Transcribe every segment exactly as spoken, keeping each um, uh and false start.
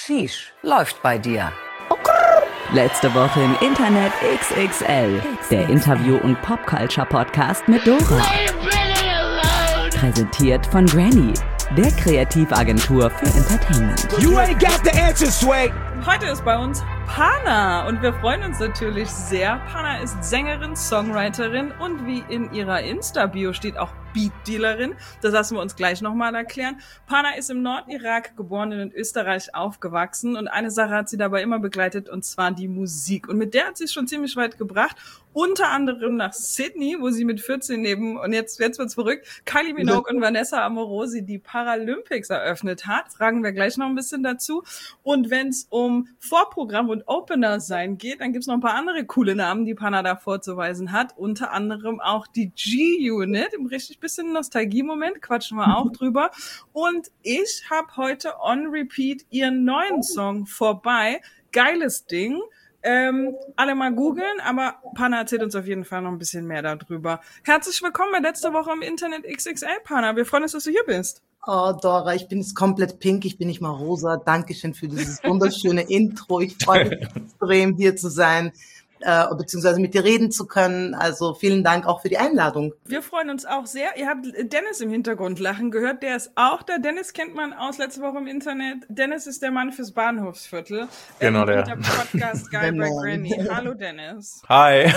Sheesh, läuft bei dir. Letzte Woche im Internet X X L, der Interview- und Popculture-Podcast mit Dora. Präsentiert von Granny, der Kreativagentur für Entertainment. You ain't got the answer, Sway. Heute ist bei uns Pana und wir freuen uns natürlich sehr. Pana ist Sängerin, Songwriterin und wie in ihrer Insta-Bio steht auch Beatdealerin. Das lassen wir uns gleich nochmal erklären. Pana ist im Nordirak geboren und in Österreich aufgewachsen und eine Sache hat sie dabei immer begleitet und zwar die Musik. Und mit der hat sie es schon ziemlich weit gebracht. Unter anderem nach Sydney, wo sie mit vierzehn neben, und jetzt, jetzt wird's verrückt, Kylie Minogue und Vanessa Amorosi die Paralympics eröffnet hat. Fragen wir gleich noch ein bisschen dazu. Und wenn es um Vorprogramm und Opener sein geht, dann gibt's noch ein paar andere coole Namen, die Pana da vorzuweisen hat. Unter anderem auch die G-Unit. Im richtig bisschen Nostalgie-Moment, quatschen wir auch drüber. Und ich habe heute on repeat ihren neuen Song Vorbei. Geiles Ding. Ähm, alle mal googeln, aber Pana erzählt uns auf jeden Fall noch ein bisschen mehr darüber. Herzlich willkommen bei letzter Woche im Internet X X L, Pana. Wir freuen uns, dass du hier bist. Oh, Dora, ich bin jetzt komplett pink, ich bin nicht mal rosa. Dankeschön für dieses wunderschöne Intro. Ich freue mich extrem, hier zu sein, äh, beziehungsweise mit dir reden zu können. Also vielen Dank auch für die Einladung. Wir freuen uns auch sehr. Ihr habt Dennis im Hintergrund lachen gehört. Der ist auch da. Dennis kennt man aus letzte Woche im Internet. Dennis ist der Mann fürs Bahnhofsviertel. Genau, der. der. Der Podcast Guy bei Granny. Hallo, Dennis. Hi.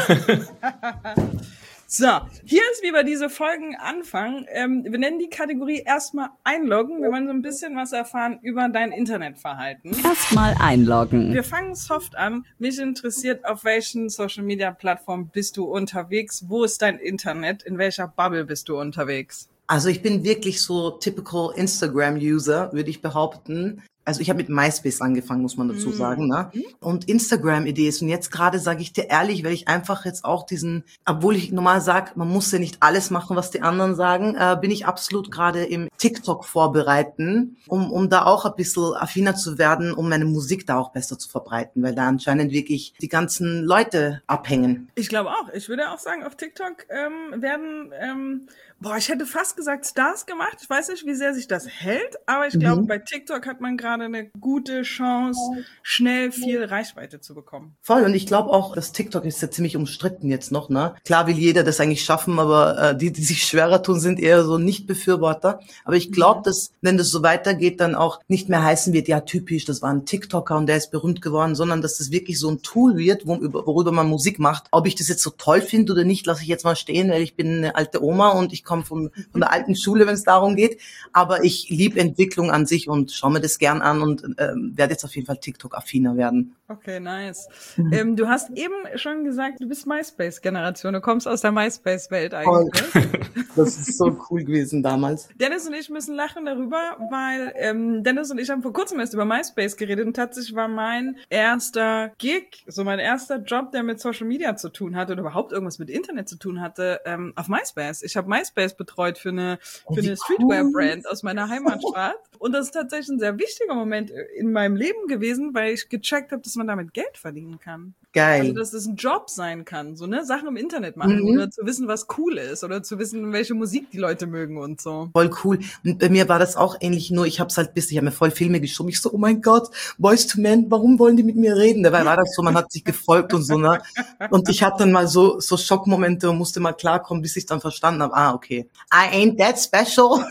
So, hier ist, wie wir diese Folgen anfangen. Ähm, wir nennen die Kategorie erstmal einloggen. Wir wollen so ein bisschen was erfahren über dein Internetverhalten. Erstmal einloggen. Wir fangen soft an. Mich interessiert, auf welchen Social-Media-Plattformen bist du unterwegs? Wo ist dein Internet? In welcher Bubble bist du unterwegs? Also ich bin wirklich so typical Instagram-User, würde ich behaupten. Also ich habe mit MySpace angefangen, muss man dazu sagen, ne? Und Instagram-Idees. Und jetzt gerade sage ich dir ehrlich, weil ich einfach jetzt auch diesen, obwohl ich normal sage, man muss ja nicht alles machen, was die anderen sagen, äh, bin ich absolut gerade im TikTok vorbereiten, um um da auch ein bisschen affiner zu werden, um meine Musik da auch besser zu verbreiten, weil da anscheinend wirklich die ganzen Leute abhängen. Ich glaube auch. Ich würde auch sagen, auf TikTok ähm, werden, ähm, boah, ich hätte fast gesagt Stars gemacht. Ich weiß nicht, wie sehr sich das hält, aber ich glaube, mhm. bei TikTok hat man gerade eine gute Chance, schnell viel Reichweite zu bekommen. Voll, und ich glaube auch, das TikTok ist ja ziemlich umstritten jetzt noch, ne? Klar will jeder das eigentlich schaffen, aber äh, die, die sich schwerer tun, sind eher so Nicht-Befürworter. Aber ich glaube, mhm. dass, wenn das so weitergeht, dann auch nicht mehr heißen wird, ja typisch, das war ein TikToker und der ist berühmt geworden, sondern dass das wirklich so ein Tool wird, worüber man Musik macht. Ob ich das jetzt so toll finde oder nicht, lasse ich jetzt mal stehen, weil ich bin eine alte Oma und ich komme von, von der alten Schule, wenn es darum geht. Aber ich liebe Entwicklung an sich und schaue mir das gern an und ähm, werde jetzt auf jeden Fall TikTok-affiner werden. Okay, nice. Mhm. Ähm, du hast eben schon gesagt, du bist MySpace-Generation, du kommst aus der MySpace-Welt eigentlich. Das ist so cool gewesen damals. Dennis und ich müssen lachen darüber, weil ähm, Dennis und ich haben vor kurzem erst über MySpace geredet und tatsächlich war mein erster Gig, so mein erster Job, der mit Social Media zu tun hatte oder überhaupt irgendwas mit Internet zu tun hatte, ähm, auf MySpace. Ich habe MySpace betreut für eine, oh, für eine Streetwear-Brand aus meiner Heimatstadt und das ist tatsächlich ein sehr wichtiger Moment in meinem Leben gewesen, weil ich gecheckt habe, dass man damit Geld verdienen kann. Geil. Also, dass das ein Job sein kann, so, ne, Sachen im Internet machen mhm. oder zu wissen, was cool ist oder zu wissen, welche Musik die Leute mögen und so. Voll cool. Und bei mir war das auch ähnlich, nur ich hab's halt bis, ich habe mir voll Filme geschoben. Ich so, oh mein Gott, Boyz two Men, warum wollen die mit mir reden? Dabei war das so, man hat sich gefolgt und so, ne. Und ich hatte dann mal so, so Schockmomente und musste mal klarkommen, bis ich dann verstanden habe, ah, okay. I ain't that special.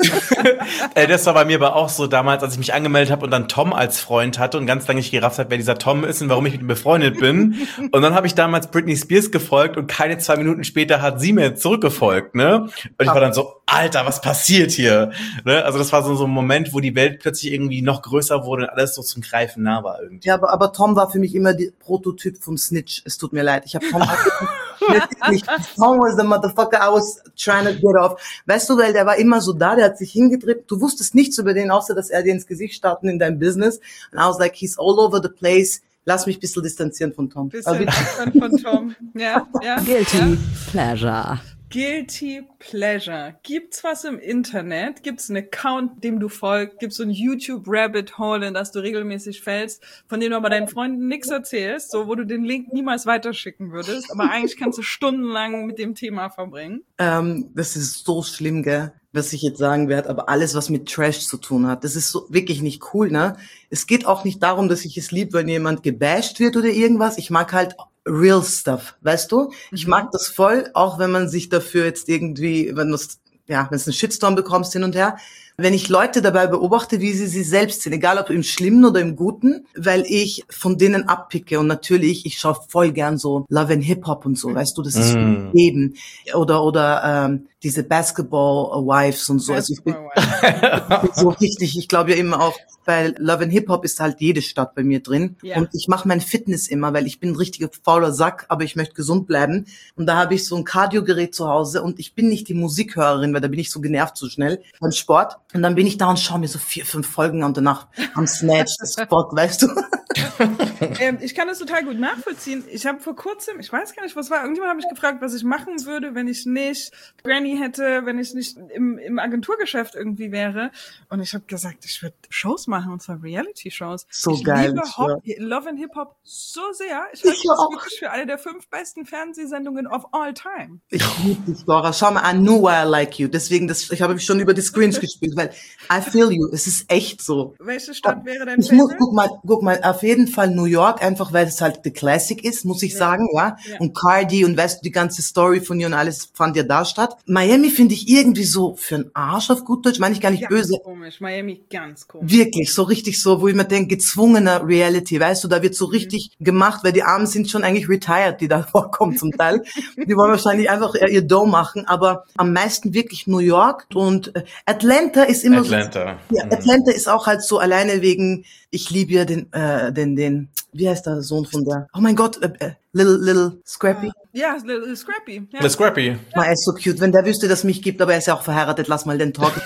Ey, das war bei mir aber auch so damals, als ich mich angemeldet habe und dann Tom als Freund hatte und ganz lange nicht gerafft hat, wer dieser Tom ist und warum ich mit ihm befreundet bin. Und dann habe ich damals Britney Spears gefolgt und keine zwei Minuten später hat sie mir zurückgefolgt, ne? Und ich war dann so, Alter, was passiert hier? Ne? Also das war so, so ein Moment, wo die Welt plötzlich irgendwie noch größer wurde und alles so zum Greifen nah war irgendwie. Ja, aber, aber Tom war für mich immer der Prototyp vom Snitch. Es tut mir leid. Ich habe Tom nicht. Tom was the motherfucker I was trying to get off. Weißt du, weil der war immer so da, der hat sich hingedreht. Du wusstest nichts über den, außer dass er dir ins Gesicht starten in deinem Business. And I was like, he's all over the place. Lass mich ein bisschen distanzieren von Tom. Bisschen distanzieren von Tom. Ja, ja. Guilty ja. Pleasure. Guilty Pleasure. Gibt's was im Internet? Gibt's einen Account, dem du folgst? Gibt's so ein YouTube-Rabbit-Hole, in das du regelmäßig fällst, von dem du aber deinen Freunden nichts erzählst, so wo du den Link niemals weiterschicken würdest, aber eigentlich kannst du stundenlang mit dem Thema verbringen? Ähm, das ist so schlimm, gell, was ich jetzt sagen werde, aber alles, was mit Trash zu tun hat, das ist so wirklich nicht cool, ne? Es geht auch nicht darum, dass ich es lieb, wenn jemand gebasht wird oder irgendwas. Ich mag halt real stuff, weißt du? Ich mag das voll, auch wenn man sich dafür jetzt irgendwie, wenn du ja, wenn du einen Shitstorm bekommst hin und her. Wenn ich Leute dabei beobachte, wie sie sie selbst sind, egal ob im Schlimmen oder im Guten, weil ich von denen abpicke und natürlich, ich schaue voll gern so Love and Hip Hop und so, weißt du, das ist mm. Leben oder oder ähm, diese Basketball Wives und so. Also ich bin, ich bin so richtig, ich glaube ja immer auch, bei Love and Hip Hop ist halt jede Stadt bei mir drin yeah. Und ich mache mein Fitness immer, weil ich bin ein richtiger fauler Sack, aber ich möchte gesund bleiben und da habe ich so ein Cardio-Gerät zu Hause und ich bin nicht die Musikhörerin, weil da bin ich so genervt so schnell beim Sport und dann bin ich da und schaue mir so vier, fünf Folgen an und danach am Snatch das Spot, weißt du. ähm, ich kann das total gut nachvollziehen. Ich habe vor kurzem, ich weiß gar nicht, was war, irgendjemand hat mich gefragt, was ich machen würde, wenn ich nicht Granny hätte, wenn ich nicht im, im Agenturgeschäft irgendwie wäre. Und ich habe gesagt, ich würde Shows machen, und zwar Reality-Shows. So ich geil. liebe Hop, Love and Hip Hop so sehr. Ich halte das auch. wirklich für eine der fünf besten Fernsehsendungen of all time. Ich liebe dich, Dora. Schau mal, I knew why I like you. Deswegen, das, ich habe schon über die Screens gespielt, weil I feel you. Es ist echt so. Welche Stadt wäre dein Ich muss, Favorite? guck mal, guck mal, auf jeden Fall New York, einfach weil es halt the Classic ist, muss ich ja. sagen, ja? ja. Und Cardi und weißt du, die ganze Story von ihr und alles fand ja da statt. Miami finde ich irgendwie so für einen Arsch auf gut Deutsch, meine ich gar nicht ganz böse. Komisch, Miami ganz komisch. Wirklich, so richtig so, wo ich mir denke, gezwungener Reality, weißt du, da wird so richtig mhm. gemacht, weil die Armen sind schon eigentlich retired, die da vorkommen zum Teil. Die wollen wahrscheinlich einfach ihr Dough machen, aber am meisten wirklich New York und äh, Atlanta ist immer Atlanta. so. Ja, Atlanta ist auch halt so alleine wegen, ich liebe ja den, äh, den, den, wie heißt der Sohn von der? Oh mein Gott, äh, äh, Little, Little Scrappy. Ja, Little Scrappy. Ja. Little Scrappy. Ja. Er ist so cute. Wenn der wüsste, dass es mich gibt, aber er ist ja auch verheiratet, lass mal den Talk.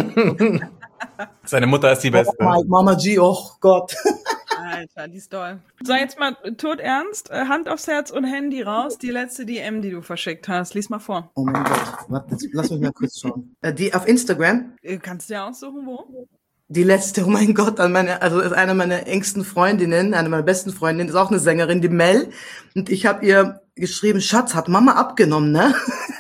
Seine Mutter ist die Beste. Oh, Mama G, oh Gott. Alter, die ist toll. So, jetzt mal todernst, Hand aufs Herz und Handy raus. Die letzte D M, die du verschickt hast. Lies mal vor. Oh mein Gott, warte, lass mich mal kurz schauen. Äh, die auf Instagram. Kannst du dir aussuchen, wo? Die letzte, oh mein Gott, an meine, also ist eine meiner engsten Freundinnen, eine meiner besten Freundinnen, ist auch eine Sängerin, die Mel. Und ich habe ihr geschrieben, Schatz, hat Mama abgenommen, ne?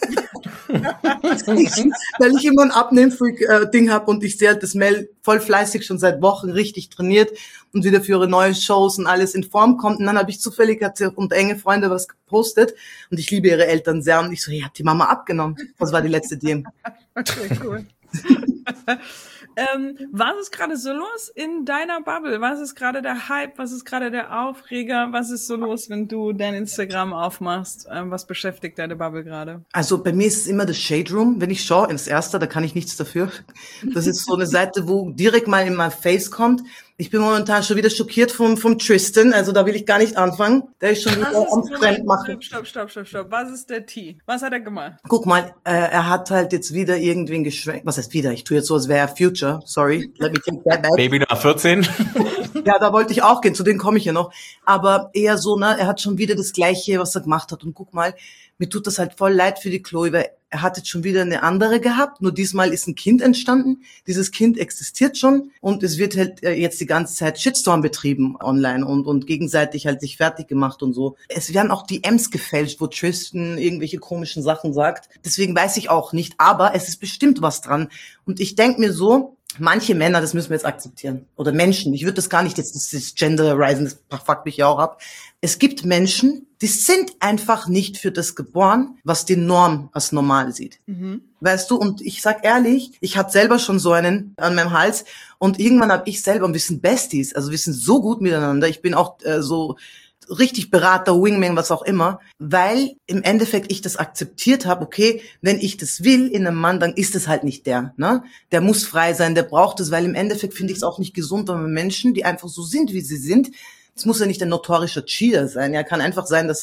Weil ich immer ein Abnehm-Freak-Ding äh, habe und ich sehe halt, dass Mel voll fleißig schon seit Wochen richtig trainiert und wieder für ihre neuen Shows und alles in Form kommt. Und dann habe ich zufällig, hat sie unter enge Freunde was gepostet und ich liebe ihre Eltern sehr. Und ich so, ja, hat die Mama abgenommen. Das war die letzte D M. Okay, cool. Ähm, was ist gerade so los in deiner Bubble? Was ist gerade der Hype? Was ist gerade der Aufreger? Was ist so los, wenn du dein Instagram aufmachst? Ähm, was beschäftigt deine Bubble gerade? Also bei mir ist es immer das Shade Room. Wenn ich schaue ins Erste, da kann ich nichts dafür. Das ist so eine Seite, wo direkt mal in mein Face kommt. Ich bin momentan schon wieder schockiert vom, vom Tristan, also da will ich gar nicht anfangen. Der ist schon wieder am Fremd machen. Stopp, stopp, stopp, stopp. Was ist der T? Was hat er gemacht? Guck mal, äh, er hat halt jetzt wieder irgendwen geschwenkt. Was heißt wieder? Ich tue jetzt so, als wäre er Future. Sorry, let me take that back. Baby Nummer vierzehn. Ja, da wollte ich auch gehen, zu denen komme ich ja noch. Aber eher so, ne, er hat schon wieder das Gleiche, was er gemacht hat. Und guck mal, mir tut das halt voll leid für die Chloe, weil er hat jetzt schon wieder eine andere gehabt, nur diesmal ist ein Kind entstanden. Dieses Kind existiert schon und es wird halt jetzt die ganze Zeit Shitstorm betrieben online und und gegenseitig halt sich fertig gemacht und so. Es werden auch D Ms gefälscht, wo Tristan irgendwelche komischen Sachen sagt. Deswegen weiß ich auch nicht, aber es ist bestimmt was dran. Und ich denk mir so, manche Männer, das müssen wir jetzt akzeptieren. Oder Menschen, ich würde das gar nicht jetzt, das ist Gender-Rising, das fuckt mich ja auch ab. Es gibt Menschen, die sind einfach nicht für das geboren, was die Norm als normal sieht. Mhm. Weißt du, und ich sag ehrlich, ich hatte selber schon so einen an meinem Hals und irgendwann habe ich selber, und wir sind Besties, also wir sind so gut miteinander, ich bin auch äh, so richtig Berater, Wingman, was auch immer, weil im Endeffekt ich das akzeptiert habe, okay, wenn ich das will in einem Mann, dann ist es halt nicht der, ne? Der muss frei sein, der braucht es, weil im Endeffekt finde ich es auch nicht gesund, wenn man Menschen, die einfach so sind, wie sie sind, es muss ja nicht ein notorischer Cheater sein, ja, kann einfach sein, dass er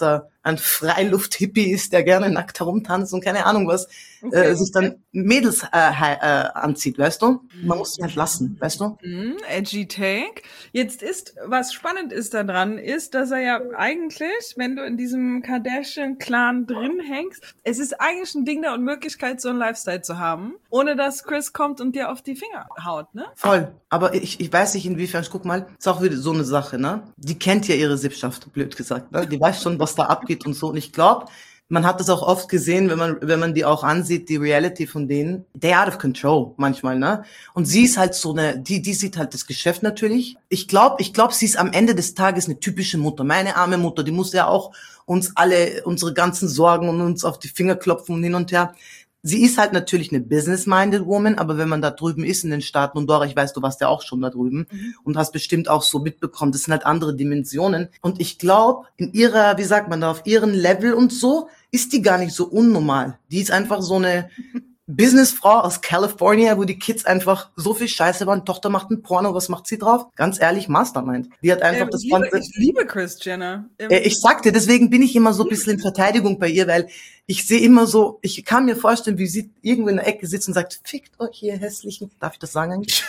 ein Freiluft-Hippie ist, der gerne nackt herumtanzt und keine Ahnung was, Okay. äh, sich dann Mädels äh, äh, anzieht, weißt du? Man muss sich halt lassen, weißt du? Mm, edgy Take. Jetzt ist, was spannend ist daran, ist, dass er ja eigentlich, wenn du in diesem Kardashian-Clan drin hängst, es ist eigentlich ein Ding der Unmöglichkeit, so einen Lifestyle zu haben, ohne dass Chris kommt und dir auf die Finger haut, ne? Voll. Aber ich, ich weiß nicht inwiefern, ich guck mal, ist auch wieder so eine Sache, ne? Die kennt ja ihre Sippschaft, blöd gesagt, ne? Die weiß schon, was da abgeht und so. Und ich glaube, man hat das auch oft gesehen, wenn man, wenn man die auch ansieht, die Reality von denen, they out of control manchmal, ne? Und sie ist halt so eine, die, die sieht halt das Geschäft natürlich. Ich glaube, ich glaube, sie ist am Ende des Tages eine typische Mutter. Meine arme Mutter, die muss ja auch uns alle, unsere ganzen Sorgen und uns auf die Finger klopfen und hin und her. Sie ist halt natürlich eine business-minded Woman, aber wenn man da drüben ist in den Staaten, und Dora, ich weiß, du warst ja auch schon da drüben mhm. und hast bestimmt auch so mitbekommen, das sind halt andere Dimensionen. Und ich glaube, in ihrer, wie sagt man da, auf ihren Level und so, ist die gar nicht so unnormal. Die ist einfach so eine Businessfrau aus California, wo die Kids einfach so viel Scheiße waren. Tochter macht ein Porno, was macht sie drauf? Ganz ehrlich, Mastermind. Die hat einfach ähm, das liebe, ganze... Ich liebe Kris Jenner. Ähm, äh, ich sagte, deswegen bin ich immer so ein bisschen in Verteidigung bei ihr, weil ich sehe immer so, ich kann mir vorstellen, wie sie irgendwo in der Ecke sitzt und sagt, fickt euch ihr hässlichen... Darf ich das sagen eigentlich?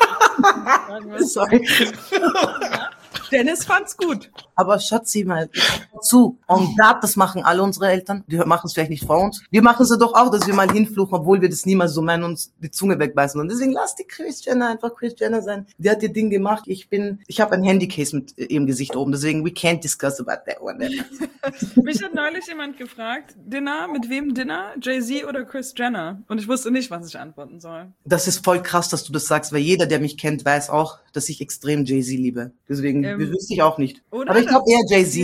Sorry. Dennis fand's gut. Aber Schatzi, mal zu. Und gerade das machen alle unsere Eltern. Die machen es vielleicht nicht vor uns. Wir machen es ja doch auch, dass wir mal hinfluchen, obwohl wir das niemals so meinen, uns die Zunge wegbeißen. Und deswegen lass die Kris Jenner einfach Kris Jenner sein. Die hat ihr Ding gemacht. Ich bin, ich habe ein Handycase mit ihrem Gesicht oben. Deswegen, we can't discuss about that one. Mich hat neulich jemand gefragt, Dinner, mit wem Dinner? Jay-Z oder Kris Jenner? Und ich wusste nicht, was ich antworten soll. Das ist voll krass, dass du das sagst, weil jeder, der mich kennt, weiß auch, dass ich extrem Jay-Z liebe. Deswegen ähm, wüsste ich auch nicht. Oder? Aber ich glaube eher Jay-Z.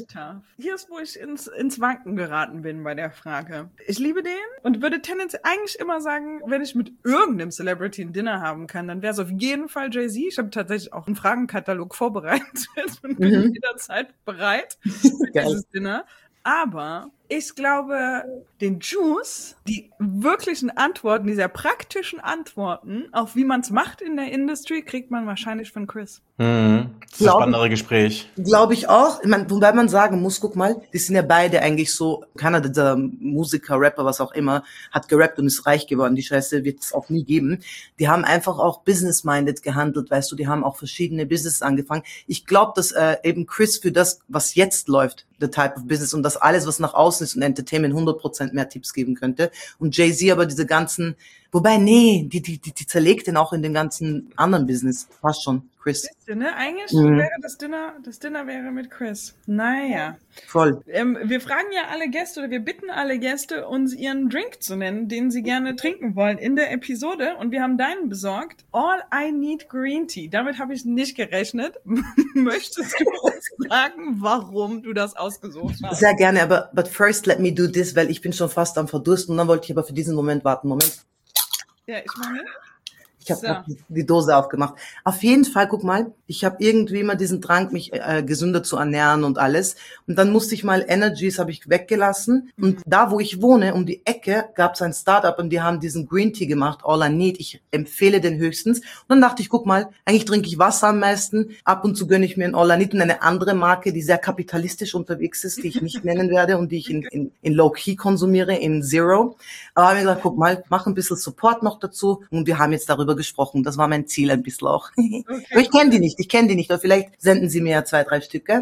Hier ist, wo ich ins, ins Wanken geraten bin bei der Frage. Ich liebe den und würde tendenziell eigentlich immer sagen, wenn ich mit irgendeinem Celebrity ein Dinner haben kann, dann wäre es auf jeden Fall Jay-Z. Ich habe tatsächlich auch einen Fragenkatalog vorbereitet und bin mhm. jederzeit bereit für dieses Dinner. Aber ich glaube, den Juice, die wirklichen Antworten, die sehr praktischen Antworten, auf wie man es macht in der Industrie, kriegt man wahrscheinlich von Chris. Mhm. Das ist ein spannenderes Gespräch. Glaube ich auch. Ich mein, wobei man sagen muss, guck mal, die sind ja beide eigentlich so, keiner dieser Musiker, Rapper, was auch immer, hat gerappt und ist reich geworden. Die Scheiße wird es auch nie geben. Die haben einfach auch business-minded gehandelt, weißt du, die haben auch verschiedene Businesses angefangen. Ich glaube, dass äh, eben Chris für das, was jetzt läuft, the type of business und das alles, was nach außen ist und Entertainment hundert Prozent mehr Tipps geben könnte. Und Jay-Z aber diese ganzen, wobei, nee, die, die, die, die zerlegt den auch in den ganzen anderen Business. Fast schon, Chris. Bisschen, ne? Eigentlich Mhm. wäre das Dinner, das Dinner wäre mit Chris. Naja. Voll. Ähm, wir fragen ja alle Gäste oder wir bitten alle Gäste, uns ihren Drink zu nennen, den sie gerne trinken wollen in der Episode. Und wir haben deinen besorgt. All I Need Green Tea. Damit habe ich nicht gerechnet. Möchtest du uns sagen, warum du das ausgesucht hast? Sehr gerne, aber but first let me do this, weil ich bin schon fast am Verdursten und dann wollte ich aber für diesen Moment warten. Moment. Ja, ich meine... Ich habe So. grad die Dose aufgemacht. Auf jeden Fall, guck mal, ich habe irgendwie immer diesen Drang, mich äh, gesünder zu ernähren und alles. Und dann musste ich mal Energies habe ich weggelassen. Und da, wo ich wohne, um die Ecke, gab es ein Startup und die haben diesen Green Tea gemacht, All I Need. Ich empfehle den höchstens. Und dann dachte ich, guck mal, eigentlich trinke ich Wasser am meisten. Ab und zu gönne ich mir ein All I Need und eine andere Marke, die sehr kapitalistisch unterwegs ist, die ich nicht nennen werde und die ich in, in, in Low-Key konsumiere, in Zero. Aber habe ich gesagt, guck mal, mach ein bisschen Support noch dazu. Und wir haben jetzt darüber gesprochen. Das war mein Ziel ein bisschen auch. Okay. Aber ich kenne die nicht, ich kenne die nicht. Aber vielleicht senden sie mir ja zwei, drei Stücke.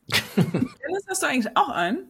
Dennis, hast du eigentlich auch einen?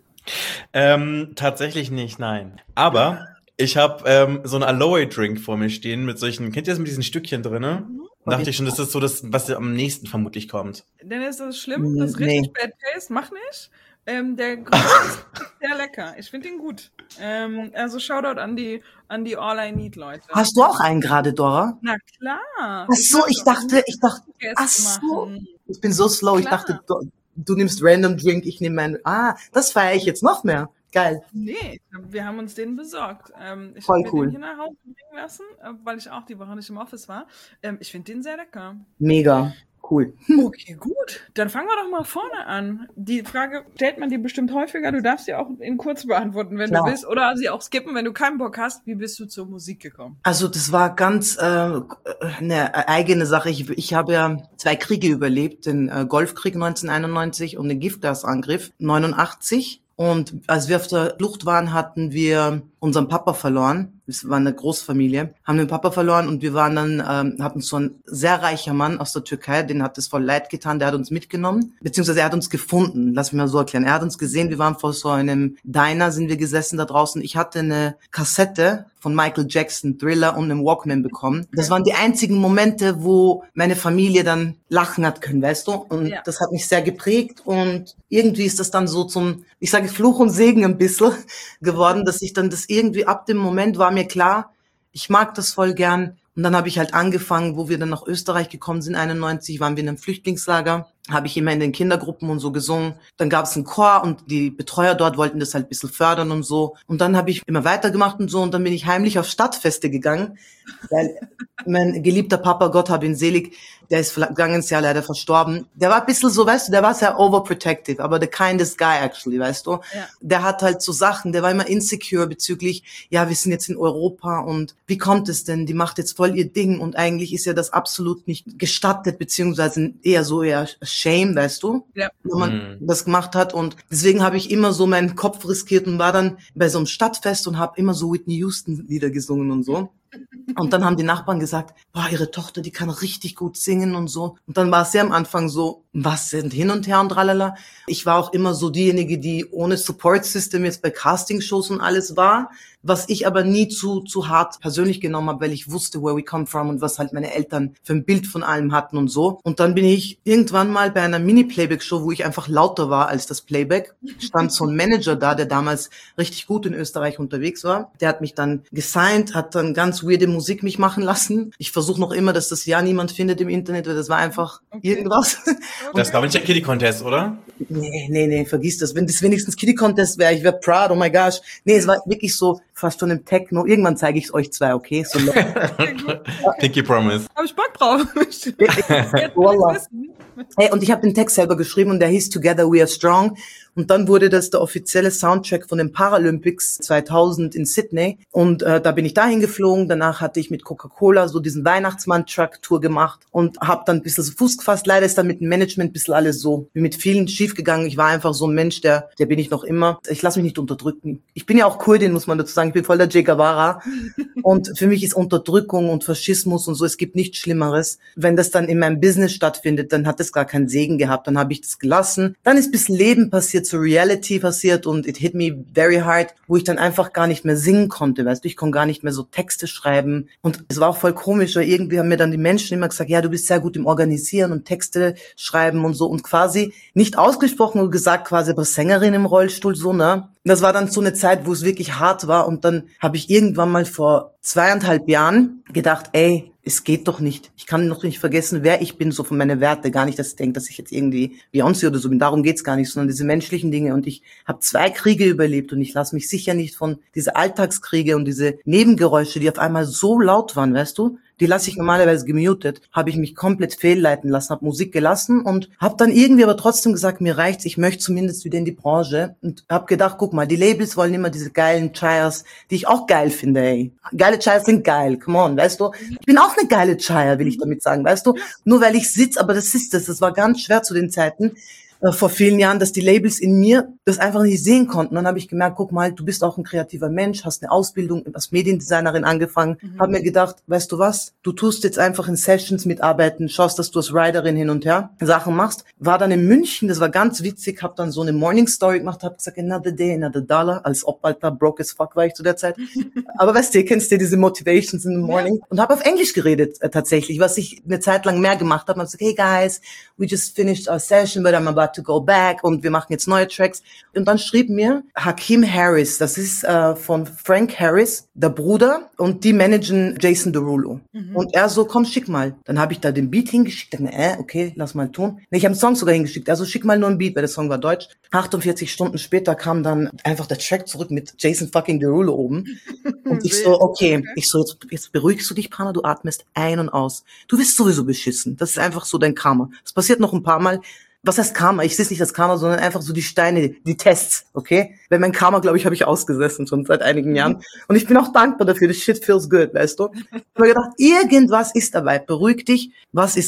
Ähm, tatsächlich nicht, nein. Aber ich habe ähm, so einen Aloe-Drink vor mir stehen mit solchen, kennt ihr das mit diesen Stückchen drinne? Mhm. Dachte ich schon, das ist so das, was am nächsten vermutlich kommt. Dennis, das ist schlimm, das ist richtig Nee. bad taste, mach nicht. Ähm, der Grün ist sehr lecker. Ich finde ihn gut. Ähm, also Shoutout an die an die All I Need Leute. Hast du auch einen gerade, Dora? Na klar. Ach so, ich dachte, ich dachte, ach so. Ich bin so slow, ich Klar. dachte, du, du nimmst random Drink, ich nehme meinen, ah, das feiere ich jetzt noch mehr. Geil. Nee, wir haben uns den besorgt. Ähm, ich Voll habe mir cool. den hier nach Hause bringen lassen, äh, weil ich auch die Woche nicht im Office war. Ähm, ich finde den sehr lecker. Mega. Cool. Okay, gut. Dann fangen wir doch mal vorne an. Die Frage stellt man dir bestimmt häufiger. Du darfst sie auch in kurz beantworten, wenn Klar. du willst. Oder sie auch skippen, wenn du keinen Bock hast. Wie bist du zur Musik gekommen? Also das war ganz äh, eine eigene Sache. Ich, ich habe ja zwei Kriege überlebt, den äh, Golfkrieg neunzehnhunderteinundneunzig und den Giftgasangriff neunundachtzig. Und als wir auf der Flucht waren, hatten wir unseren Papa verloren. Wir waren eine Großfamilie, haben den Papa verloren und wir waren dann, ähm, hatten so ein sehr reicher Mann aus der Türkei, den hat es voll leid getan, der hat uns mitgenommen, beziehungsweise er hat uns gefunden, lass mich mal so erklären. Er hat uns gesehen, wir waren vor so einem Diner, sind wir gesessen da draußen. Ich hatte eine Kassette von Michael Jackson, Thriller und einem Walkman bekommen. Das waren die einzigen Momente, wo meine Familie dann lachen hat können, weißt du? Und ja. Das hat mich sehr geprägt und irgendwie ist das dann so zum, ich sage Fluch und Segen ein bisschen geworden, dass ich dann das irgendwie ab dem Moment war mir klar, ich mag das voll gern. Und dann habe ich halt angefangen, wo wir dann nach Österreich gekommen sind, einundneunzig, waren wir in einem Flüchtlingslager, habe ich immer in den Kindergruppen und so gesungen. Dann gab es einen Chor und die Betreuer dort wollten das halt ein bisschen fördern und so. Und dann habe ich immer weitergemacht und so und dann bin ich heimlich auf Stadtfeste gegangen, weil mein geliebter Papa, Gott hab ihn selig, der ist vergangenes Jahr leider verstorben. Der war ein bisschen so, weißt du, der war sehr overprotective, aber the kindest guy actually, weißt du. Ja. Der hat halt so Sachen, der war immer insecure bezüglich, ja, wir sind jetzt in Europa und wie kommt es denn? Die macht jetzt voll ihr Ding und eigentlich ist ja das absolut nicht gestattet, beziehungsweise eher so eher shame, weißt du, ja. Wenn man mhm. das gemacht hat und deswegen habe ich immer so meinen Kopf riskiert und war dann bei so einem Stadtfest und habe immer so Whitney Houston Lieder gesungen und so. Und dann haben die Nachbarn gesagt, boah, ihre Tochter, die kann richtig gut singen und so. Und dann war es ja am Anfang so, was sind hin und her und tralala. Ich war auch immer so diejenige, die ohne Support System jetzt bei Castingshows und alles war, was ich aber nie zu zu hart persönlich genommen habe, weil ich wusste, where we come from und was halt meine Eltern für ein Bild von allem hatten und so. Und dann bin ich irgendwann mal bei einer Mini-Playback-Show, wo ich einfach lauter war als das Playback, stand so ein Manager da, der damals richtig gut in Österreich unterwegs war. Der hat mich dann gesigned, hat dann ganz weirde Musik mich machen lassen. Ich versuche noch immer, dass das ja niemand findet im Internet, weil das war einfach okay. irgendwas. Das war nicht der Kitty Contest, oder? Nee, nee, nee, vergiss das. Wenn das wenigstens Kitty Contest wäre, ich wäre proud, oh my gosh. Nee, es war wirklich so, fast schon im Techno. Irgendwann zeige ich es euch zwei, okay? So Pinky Promise. Hab ich Bock drauf. Hey, und ich habe den Text selber geschrieben und der hieß Together We Are Strong. Und dann wurde das der offizielle Soundtrack von den Paralympics zweitausend in Sydney. Und äh, da bin ich dahin geflogen. Danach hatte ich mit Coca-Cola so diesen Weihnachtsmann-Truck-Tour gemacht und habe dann ein bisschen so Fuß gefasst. Leider ist dann mit dem Management ein bisschen alles so wie mit vielen schief gegangen. Ich war einfach so ein Mensch, der der bin ich noch immer. Ich lasse mich nicht unterdrücken. Ich bin ja auch Kurdin, muss man dazu sagen. Ich bin voll der Che Guevara. Und für mich ist Unterdrückung und Faschismus und so, es gibt nichts Schlimmeres. Wenn das dann in meinem Business stattfindet, dann hat das gar keinen Segen gehabt. Dann habe ich das gelassen. Dann ist ein bisschen Leben passiert, zur Reality passiert und it hit me very hard, wo ich dann einfach gar nicht mehr singen konnte, weißt du, ich konnte gar nicht mehr so Texte schreiben und es war auch voll komisch, weil irgendwie haben mir dann die Menschen immer gesagt, ja, du bist sehr gut im Organisieren und Texte schreiben und so und quasi nicht ausgesprochen und gesagt, quasi aber Sängerin im Rollstuhl, so, ne? Das war dann so eine Zeit, wo es wirklich hart war und dann habe ich irgendwann mal vor zweieinhalb Jahren gedacht, ey, es geht doch nicht. Ich kann noch nicht vergessen, wer ich bin, so von meinen Werten. Gar nicht, dass ich denke, dass ich jetzt irgendwie Beyoncé oder so bin. Darum geht's gar nicht, sondern diese menschlichen Dinge. Und ich habe zwei Kriege überlebt und ich lasse mich sicher nicht von diese Alltagskriege und diese Nebengeräusche, die auf einmal so laut waren, weißt du? Die lasse ich normalerweise gemutet, habe ich mich komplett fehlleiten lassen, habe Musik gelassen und habe dann irgendwie aber trotzdem gesagt, mir reicht's, ich möchte zumindest wieder in die Branche und habe gedacht, guck mal, die Labels wollen immer diese geilen Chires, die ich auch geil finde, ey. Geile Chires sind geil, come on, weißt du? Ich bin auch eine geile Chire, will ich damit sagen, weißt du? Nur weil ich sitz, aber das ist das, das war ganz schwer zu den Zeiten, vor vielen Jahren, dass die Labels in mir das einfach nicht sehen konnten. Dann habe ich gemerkt, guck mal, du bist auch ein kreativer Mensch, hast eine Ausbildung als Mediendesignerin angefangen. Mhm. Habe mir gedacht, weißt du was, du tust jetzt einfach in Sessions mitarbeiten, schaust, dass du als Riderin hin und her Sachen machst. War dann in München, das war ganz witzig, habe dann so eine Morning Story gemacht, habe gesagt, another day, another dollar, als ob, Alter, broke as fuck war ich zu der Zeit. Aber weißt du, kennst du diese Motivations in the morning? Ja. Und habe auf Englisch geredet äh, tatsächlich, was ich eine Zeit lang mehr gemacht habe. Ich habe gesagt, hey guys, we just finished our session, but I'm about to go back und wir machen jetzt neue Tracks. Und dann schrieb mir Hakim Harris, das ist äh, von Frank Harris, der Bruder, und die managen Jason Derulo. Mhm. Und er so, komm, schick mal. Dann habe ich da den Beat hingeschickt, dachte mir, äh, okay, lass mal tun. Nee, ich habe einen Song sogar hingeschickt, also schick mal nur einen Beat, weil der Song war deutsch. achtundvierzig Stunden später kam dann einfach der Track zurück mit Jason fucking Derulo oben. Und ich so, okay, ich so, jetzt, jetzt beruhigst du dich, Pana, du atmest ein und aus. Du wirst sowieso beschissen. Das ist einfach so dein Karma. Das passiert noch ein paar Mal. Was heißt Karma? Ich sehe es nicht als Karma, sondern einfach so die Steine, die Tests, okay? Weil mein Karma, glaube ich, habe ich ausgesessen schon seit einigen Jahren. Und ich bin auch dankbar dafür. Das shit feels good, weißt du? Ich habe gedacht, irgendwas ist dabei. Beruhig dich. Was ist das?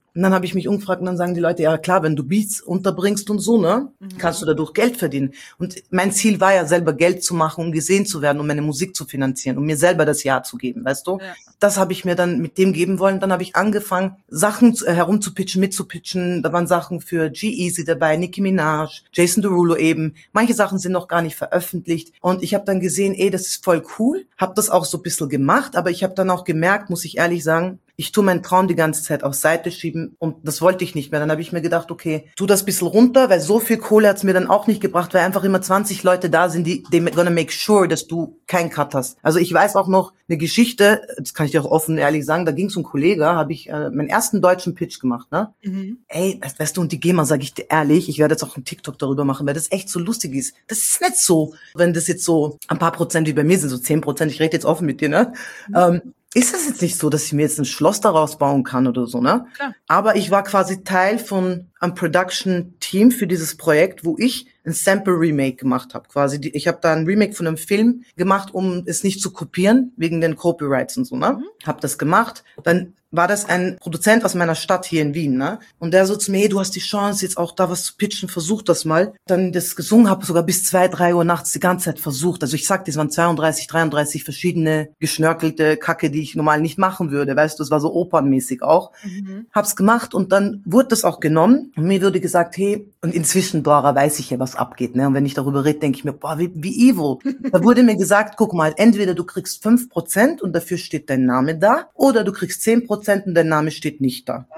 Und dann habe ich mich umgefragt und dann sagen die Leute, ja klar, wenn du Beats unterbringst und so, ne, mhm. kannst du dadurch Geld verdienen. Und mein Ziel war ja selber Geld zu machen, um gesehen zu werden, um meine Musik zu finanzieren, um mir selber das Ja zu geben, weißt du? Ja. Das habe ich mir dann mit dem geben wollen. Dann habe ich angefangen, Sachen äh, herumzupitchen, mitzupitchen. Da waren Sachen für G-Eazy dabei, Nicki Minaj, Jason Derulo eben. Manche Sachen sind noch gar nicht veröffentlicht. Und ich habe dann gesehen, ey, das ist voll cool. Habe das auch so ein bisschen gemacht, aber ich habe dann auch gemerkt, muss ich ehrlich sagen, ich tue meinen Traum die ganze Zeit auf Seite schieben und das wollte ich nicht mehr. Dann habe ich mir gedacht, okay, tu das bisschen runter, weil so viel Kohle hat's mir dann auch nicht gebracht, weil einfach immer zwanzig Leute da sind, die they gonna make sure, dass du keinen Cut hast. Also ich weiß auch noch eine Geschichte, das kann ich dir auch offen und ehrlich sagen, da ging es um einen Kollegen, habe ich äh, meinen ersten deutschen Pitch gemacht, ne? Mhm. Ey, weißt du, und die GEMA, sage ich dir ehrlich, ich werde jetzt auch einen TikTok darüber machen, weil das echt so lustig ist. Das ist nicht so, wenn das jetzt so ein paar Prozent wie bei mir sind, so zehn Prozent, ich rede jetzt offen mit dir, ne? Mhm. Ähm, ist das jetzt nicht so, dass ich mir jetzt ein Schloss daraus bauen kann oder so, ne? Klar. Aber ich war quasi Teil von einem Production-Team für dieses Projekt, wo ich ein Sample-Remake gemacht habe. Quasi, die, ich habe da ein Remake von einem Film gemacht, um es nicht zu kopieren, wegen den Copyrights und so, ne? Mhm. Hab das gemacht. Dann war das ein Produzent aus meiner Stadt hier in Wien, ne? Und der so zu mir, hey, du hast die Chance, jetzt auch da was zu pitchen, versuch das mal. Dann das gesungen, habe sogar bis zwei, drei Uhr nachts die ganze Zeit versucht. Also ich sag, das waren zweiunddreißig, dreiunddreißig verschiedene geschnörkelte Kacke, die ich normal nicht machen würde, weißt du, es war so opernmäßig auch. Mhm. Hab's gemacht und dann wurde das auch genommen und mir wurde gesagt, hey, und inzwischen, Dora, weiß ich ja, was abgeht, ne? Und wenn ich darüber rede, denke ich mir, boah, wie, wie evil. Da wurde mir gesagt, guck mal, entweder du kriegst fünf Prozent und dafür steht dein Name da, oder du kriegst zehn Prozent und dein Name steht nicht da.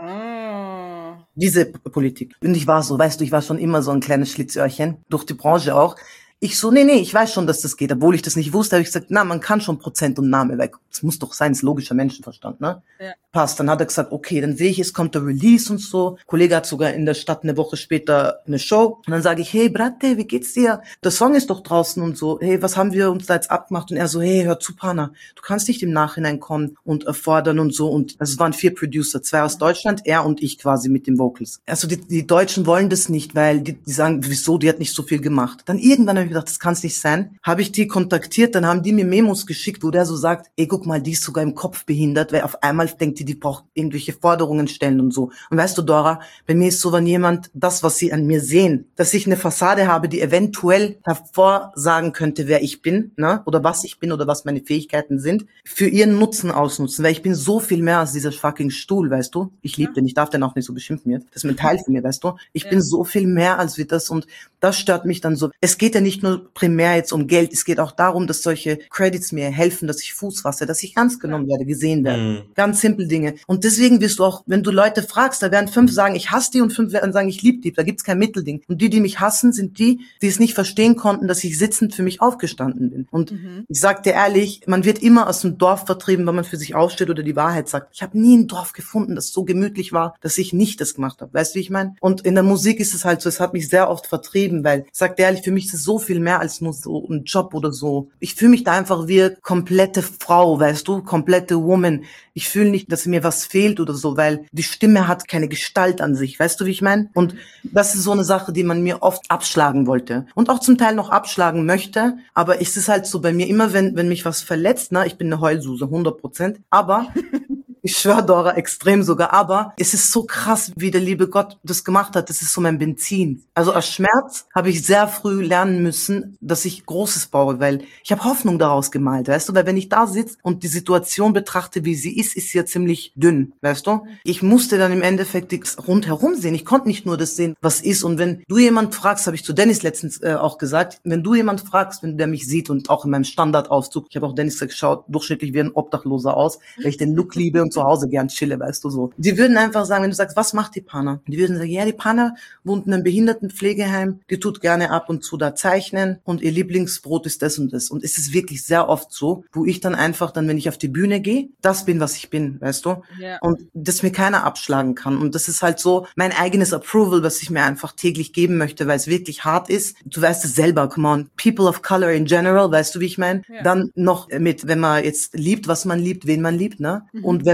Mm. Diese Politik. Und ich war so, weißt du, ich war schon immer so ein kleines Schlitzöhrchen, durch die Branche auch. Ich so, nee, nee, ich weiß schon, dass das geht. Obwohl ich das nicht wusste, habe ich gesagt, na, man kann schon Prozent und Name weg. Das muss doch sein, das ist logischer Menschenverstand, ne? Ja. Passt. Dann hat er gesagt, okay, dann sehe ich, es kommt der Release und so. Ein Kollege hat sogar in der Stadt eine Woche später eine Show. Und dann sage ich, hey, Bratte, wie geht's dir? Der Song ist doch draußen und so. Hey, was haben wir uns da jetzt abgemacht? Und er so, hey, hör zu, Pana, du kannst nicht im Nachhinein kommen und erfordern und so. Und also es waren vier Producer, zwei aus Deutschland, er und ich quasi mit den Vocals. Also die, die Deutschen wollen das nicht, weil die, die sagen, wieso, die hat nicht so viel gemacht. Dann irgendwann habe ich gedacht, das kann's nicht sein. Habe ich die kontaktiert, dann haben die mir Memos geschickt, wo der so sagt, ey, guck mal, die ist sogar im Kopf behindert, weil auf einmal denkt die, die braucht irgendwelche Forderungen stellen und so. Und weißt du, Dora, bei mir ist so, wenn jemand das, was sie an mir sehen, dass ich eine Fassade habe, die eventuell hervorsagen könnte, wer ich bin, ne, oder was ich bin oder was meine Fähigkeiten sind, für ihren Nutzen ausnutzen, weil ich bin so viel mehr als dieser fucking Stuhl, weißt du? Ich liebe ja. den, ich darf den auch nicht so beschimpfen jetzt. Das ist ein Teil von mir, weißt du? Ich ja. bin so viel mehr als wie das und das stört mich dann so. Es geht ja nicht nur primär jetzt um Geld, es geht auch darum, dass solche Credits mir helfen, dass ich Fuß fasse, dass ich ernst genommen werde, gesehen werde. Mhm. Ganz simple Dinge. Und deswegen wirst du auch, wenn du Leute fragst, da werden fünf sagen, ich hasse die und fünf werden sagen, ich liebe die. Da gibt's kein Mittelding. Und die, die mich hassen, sind die, die es nicht verstehen konnten, dass ich sitzend für mich aufgestanden bin. Und mhm. ich sag dir ehrlich, man wird immer aus dem Dorf vertrieben, wenn man für sich aufsteht oder die Wahrheit sagt. Ich habe nie ein Dorf gefunden, das so gemütlich war, dass ich nicht das gemacht habe. Weißt du, wie ich meine? Und in der Musik ist es halt so, es hat mich sehr oft vertrieben, weil, ich sag dir ehrlich, für mich ist es so viel mehr als nur so ein Job oder so. Ich fühle mich da einfach wie komplette Frau, weißt du, komplette Woman. Ich fühle nicht, dass mir was fehlt oder so, weil die Stimme hat keine Gestalt an sich, weißt du, wie ich meine? Und das ist so eine Sache, die man mir oft abschlagen wollte und auch zum Teil noch abschlagen möchte, aber es ist halt so bei mir, immer wenn wenn mich was verletzt, ne, ich bin eine Heulsuse, hundert Prozent, aber ich schwöre, Dora, extrem sogar. Aber es ist so krass, wie der liebe Gott das gemacht hat. Das ist so mein Benzin. Also aus Schmerz habe ich sehr früh lernen müssen, dass ich Großes baue, weil ich habe Hoffnung daraus gemalt, weißt du? Weil wenn ich da sitze und die Situation betrachte, wie sie ist, ist sie ja ziemlich dünn, weißt du? Ich musste dann im Endeffekt rundherum sehen. Ich konnte nicht nur das sehen, was ist. Und wenn du jemand fragst, habe ich zu Dennis letztens äh, auch gesagt, wenn du jemand fragst, wenn der mich sieht und auch in meinem Standardaufzug, ich habe auch Dennis geschaut, durchschnittlich wie ein Obdachloser aus, weil ich den Look liebe und zu Hause gern chille, weißt du so. Die würden einfach sagen, wenn du sagst, was macht die Pana? Die würden sagen, ja, die Pana wohnt in einem Behindertenpflegeheim, die tut gerne ab und zu da zeichnen und ihr Lieblingsbrot ist das und das. Und es ist wirklich sehr oft so, wo ich dann einfach dann, wenn ich auf die Bühne gehe, das bin, was ich bin, weißt du? Ja. Und das mir keiner abschlagen kann. Und das ist halt so mein eigenes Approval, was ich mir einfach täglich geben möchte, weil es wirklich hart ist. Du weißt es selber, come on. People of color in general, weißt du, wie ich meine? Ja. Dann noch mit, wenn man jetzt liebt, was man liebt, wen man liebt, ne? Mhm. Und wenn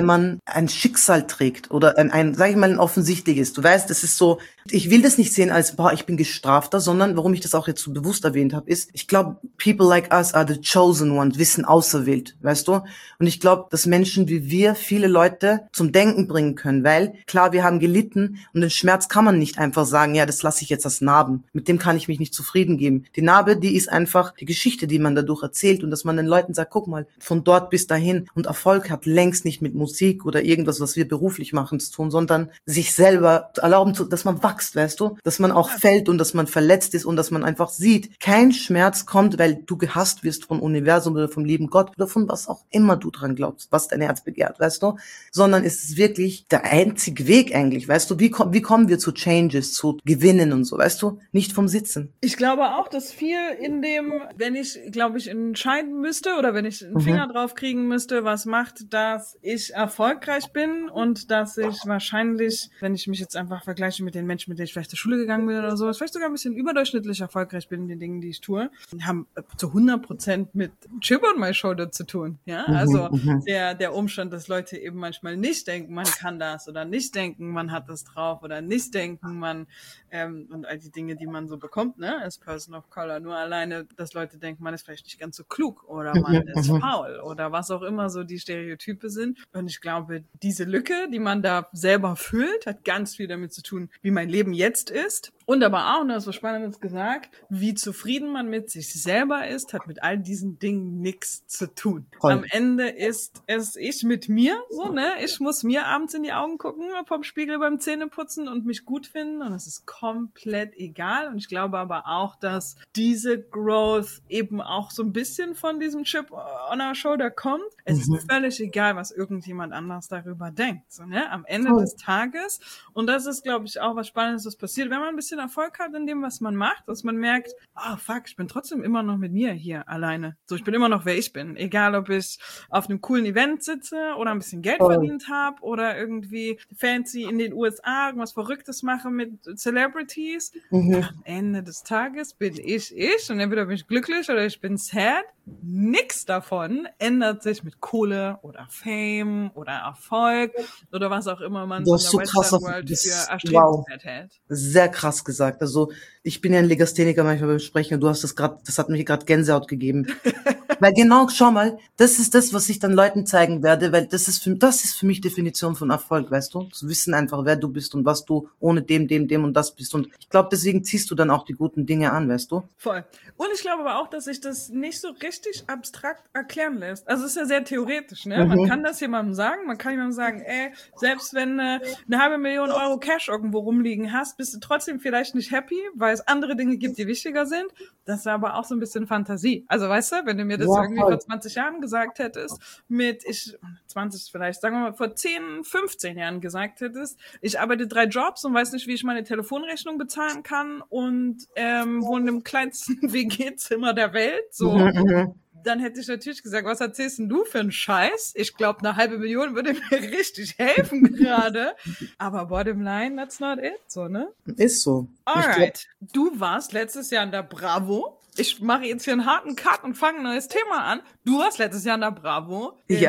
man ein Schicksal trägt oder ein, ein sag ich mal, ein offensichtliches. Du weißt, das ist so, ich will das nicht sehen als, boah, ich bin Gestrafter, sondern warum ich das auch jetzt so bewusst erwähnt habe, ist, ich glaube, people like us are the chosen ones, wir sind auserwählt, weißt du? Und ich glaube, dass Menschen wie wir viele Leute zum Denken bringen können, weil, klar, wir haben gelitten und den Schmerz kann man nicht einfach sagen, ja, das lasse ich jetzt als Narben. Mit dem kann ich mich nicht zufrieden geben. Die Narbe, die ist einfach die Geschichte, die man dadurch erzählt und dass man den Leuten sagt, guck mal, von dort bis dahin. Und Erfolg hat längst nicht mit Musik oder irgendwas, was wir beruflich machen, zu tun, sondern sich selber erlauben, zu, dass man wächst, weißt du? Dass man auch fällt und dass man verletzt ist und dass man einfach sieht, kein Schmerz kommt, weil du gehasst wirst vom Universum oder vom lieben Gott oder von was auch immer du dran glaubst, was dein Herz begehrt, weißt du? Sondern es ist wirklich der einzige Weg eigentlich, weißt du? Wie, wie kommen wir zu Changes, zu Gewinnen und so, weißt du? Nicht vom Sitzen. Ich glaube auch, dass viel in dem, wenn ich, glaube ich, entscheiden müsste oder wenn ich einen Finger mhm. drauf kriegen müsste, was macht, dass ich erfolgreich bin und dass ich wahrscheinlich, wenn ich mich jetzt einfach vergleiche mit den Menschen, mit denen ich vielleicht zur Schule gegangen bin oder so, vielleicht sogar ein bisschen überdurchschnittlich erfolgreich bin in den Dingen, die ich tue, haben zu hundert Prozent mit Chip on my shoulder zu tun. Ja, also mhm. der der Umstand, dass Leute eben manchmal nicht denken, man kann das oder nicht denken, man hat das drauf oder nicht denken, man ähm, und all die Dinge, die man so bekommt, ne, als Person of Color, nur alleine, dass Leute denken, man ist vielleicht nicht ganz so klug oder man ist faul oder was auch immer so die Stereotype sind. Und ich glaube, diese Lücke, die man da selber füllt, hat ganz viel damit zu tun, wie mein Leben jetzt ist. Und aber auch, und das war Spannendes gesagt, wie zufrieden man mit sich selber ist, hat mit all diesen Dingen nichts zu tun. Voll. Am Ende ist es ich mit mir, so, ne? Ich muss mir abends in die Augen gucken, vom Spiegel beim Zähneputzen und mich gut finden. Und das ist komplett egal. Und ich glaube aber auch, dass diese Growth eben auch so ein bisschen von diesem Chip on our shoulder kommt. Es mhm. ist völlig egal, was irgendjemand anders darüber denkt, so, ne? Am Ende Voll. des Tages. Und das ist, glaube ich, auch was Spannendes, was passiert, wenn man ein bisschen Erfolg hat in dem, was man macht, dass man merkt, oh fuck, ich bin trotzdem immer noch mit mir hier alleine. So, ich bin immer noch, wer ich bin. Egal, ob ich auf einem coolen Event sitze oder ein bisschen Geld oh. verdient habe oder irgendwie fancy in den U S A irgendwas Verrücktes mache mit Celebrities. Mhm. Am Ende des Tages bin ich ich und entweder bin ich glücklich oder ich bin sad. Nix davon ändert sich mit Kohle oder Fame oder Erfolg oder was auch immer man in der so Western World für erstrebenswert hält. Sehr krass gesagt. Also ich bin ja ein Legastheniker manchmal beim Sprechen und du hast das gerade, das hat mir gerade Gänsehaut gegeben. Weil genau, schau mal, das ist das, was ich dann Leuten zeigen werde, weil das ist für, das ist für mich Definition von Erfolg, weißt du? Zu wissen einfach, wer du bist und was du ohne dem, dem, dem und das bist. Und ich glaube, deswegen ziehst du dann auch die guten Dinge an, weißt du? Voll. Und ich glaube aber auch, dass sich das nicht so richtig abstrakt erklären lässt. Also es ist ja sehr theoretisch, ne? Mhm. Man kann das jemandem sagen, man kann jemandem sagen, ey, selbst wenn äh, eine halbe Million Euro Cash irgendwo rumliegen hast, bist du trotzdem vielleicht nicht happy, weil es andere Dinge gibt, die wichtiger sind. Das ist aber auch so ein bisschen Fantasie. Also weißt du, wenn du mir das ja, irgendwie voll. vor zwanzig Jahren gesagt hättest, mit, ich, zwanzig vielleicht, sagen wir mal, vor zehn, fünfzehn Jahren gesagt hättest, ich arbeite drei Jobs und weiß nicht, wie ich meine Telefonrechnung bezahlen kann und ähm, wohne im kleinsten W G-Zimmer der Welt, so. Mhm, dann hätte ich natürlich gesagt, was erzählst denn du für einen Scheiß? Ich glaube, eine halbe Million würde mir richtig helfen gerade. Aber bottom line, that's not it, so, ne? Ist so. Alright. Du warst letztes Jahr in der Bravo. Ich mache jetzt hier einen harten Cut und fange ein neues Thema an. Du warst letztes Jahr in der Bravo. Ja.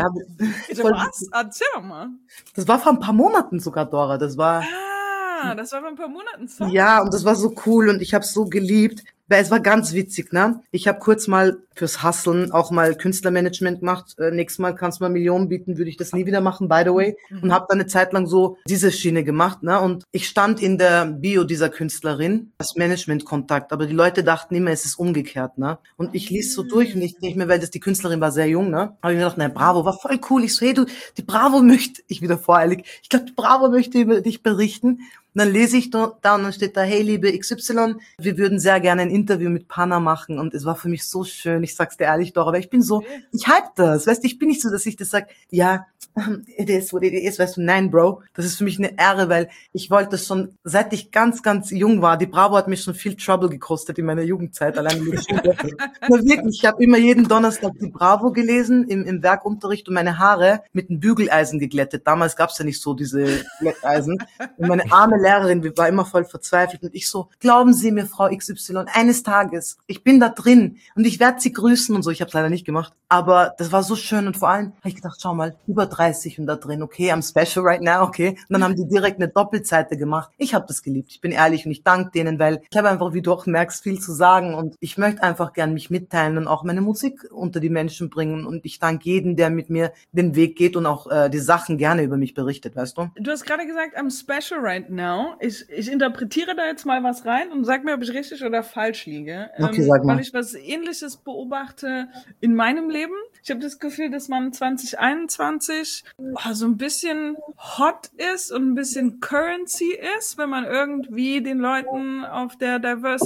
Was? Erzähl doch mal. Das war vor ein paar Monaten sogar, Dora. Das war... Ah, das war vor ein paar Monaten. So. Ja, und das war so cool und ich habe es so geliebt. Weil es war ganz witzig, ne? Ich habe kurz mal fürs Hustlen auch mal Künstlermanagement gemacht. Äh, nächstes Mal kannst du mal Millionen bieten, würde ich das nie wieder machen, by the way. Mhm. Und habe dann eine Zeit lang so diese Schiene gemacht, ne? Und ich stand in der Bio dieser Künstlerin, das Management-Kontakt, aber die Leute dachten immer, es ist umgekehrt, ne? Und ich ließ so durch und ich denke mir, weil das die Künstlerin war sehr jung, ne? Habe ich mir gedacht, na Bravo, war voll cool. Ich so, hey du, die Bravo möchte, ich wieder voreilig, ich glaube, die Bravo möchte über dich berichten. Und dann lese ich da, da und dann steht da, hey, liebe X Y, wir würden sehr gerne ein Interview mit Panna machen und es war für mich so schön, ich sag's dir ehrlich doch, aber ich bin so, ich hype das, weißt du, ich bin nicht so, dass ich das sag, ja, it is what it is, weißt du, nein, Bro, das ist für mich eine Ehre, weil ich wollte das schon, seit ich ganz, ganz jung war, die Bravo hat mich schon viel Trouble gekostet in meiner Jugendzeit, allein mit der Schule. Na wirklich, ich habe immer jeden Donnerstag die Bravo gelesen im, im Werkunterricht und meine Haare mit einem Bügeleisen geglättet, damals gab's ja nicht so diese Glätteisen und meine Arme Lehrerin, wir war immer voll verzweifelt und ich so, glauben Sie mir, Frau X Y, eines Tages, ich bin da drin und ich werde Sie grüßen und so. Ich habe es leider nicht gemacht, aber das war so schön und vor allem habe ich gedacht, schau mal, über dreißig und da drin, okay, I'm special right now, okay. Und dann haben die direkt eine Doppelseite gemacht. Ich habe das geliebt, ich bin ehrlich und ich danke denen, weil ich habe einfach, wie du auch merkst, viel zu sagen und ich möchte einfach gern mich mitteilen und auch meine Musik unter die Menschen bringen und ich danke jedem, der mit mir den Weg geht und auch äh, die Sachen gerne über mich berichtet, weißt du? Du hast gerade gesagt, I'm special right now. Ich, ich interpretiere da jetzt mal was rein und sag mir, ob ich richtig oder falsch liege. Okay, ähm, sag mal. Weil ich was Ähnliches beobachte in meinem Leben. Ich habe das Gefühl, dass man zwanzig einundzwanzig oh, so ein bisschen hot ist und ein bisschen Currency ist, wenn man irgendwie den Leuten auf der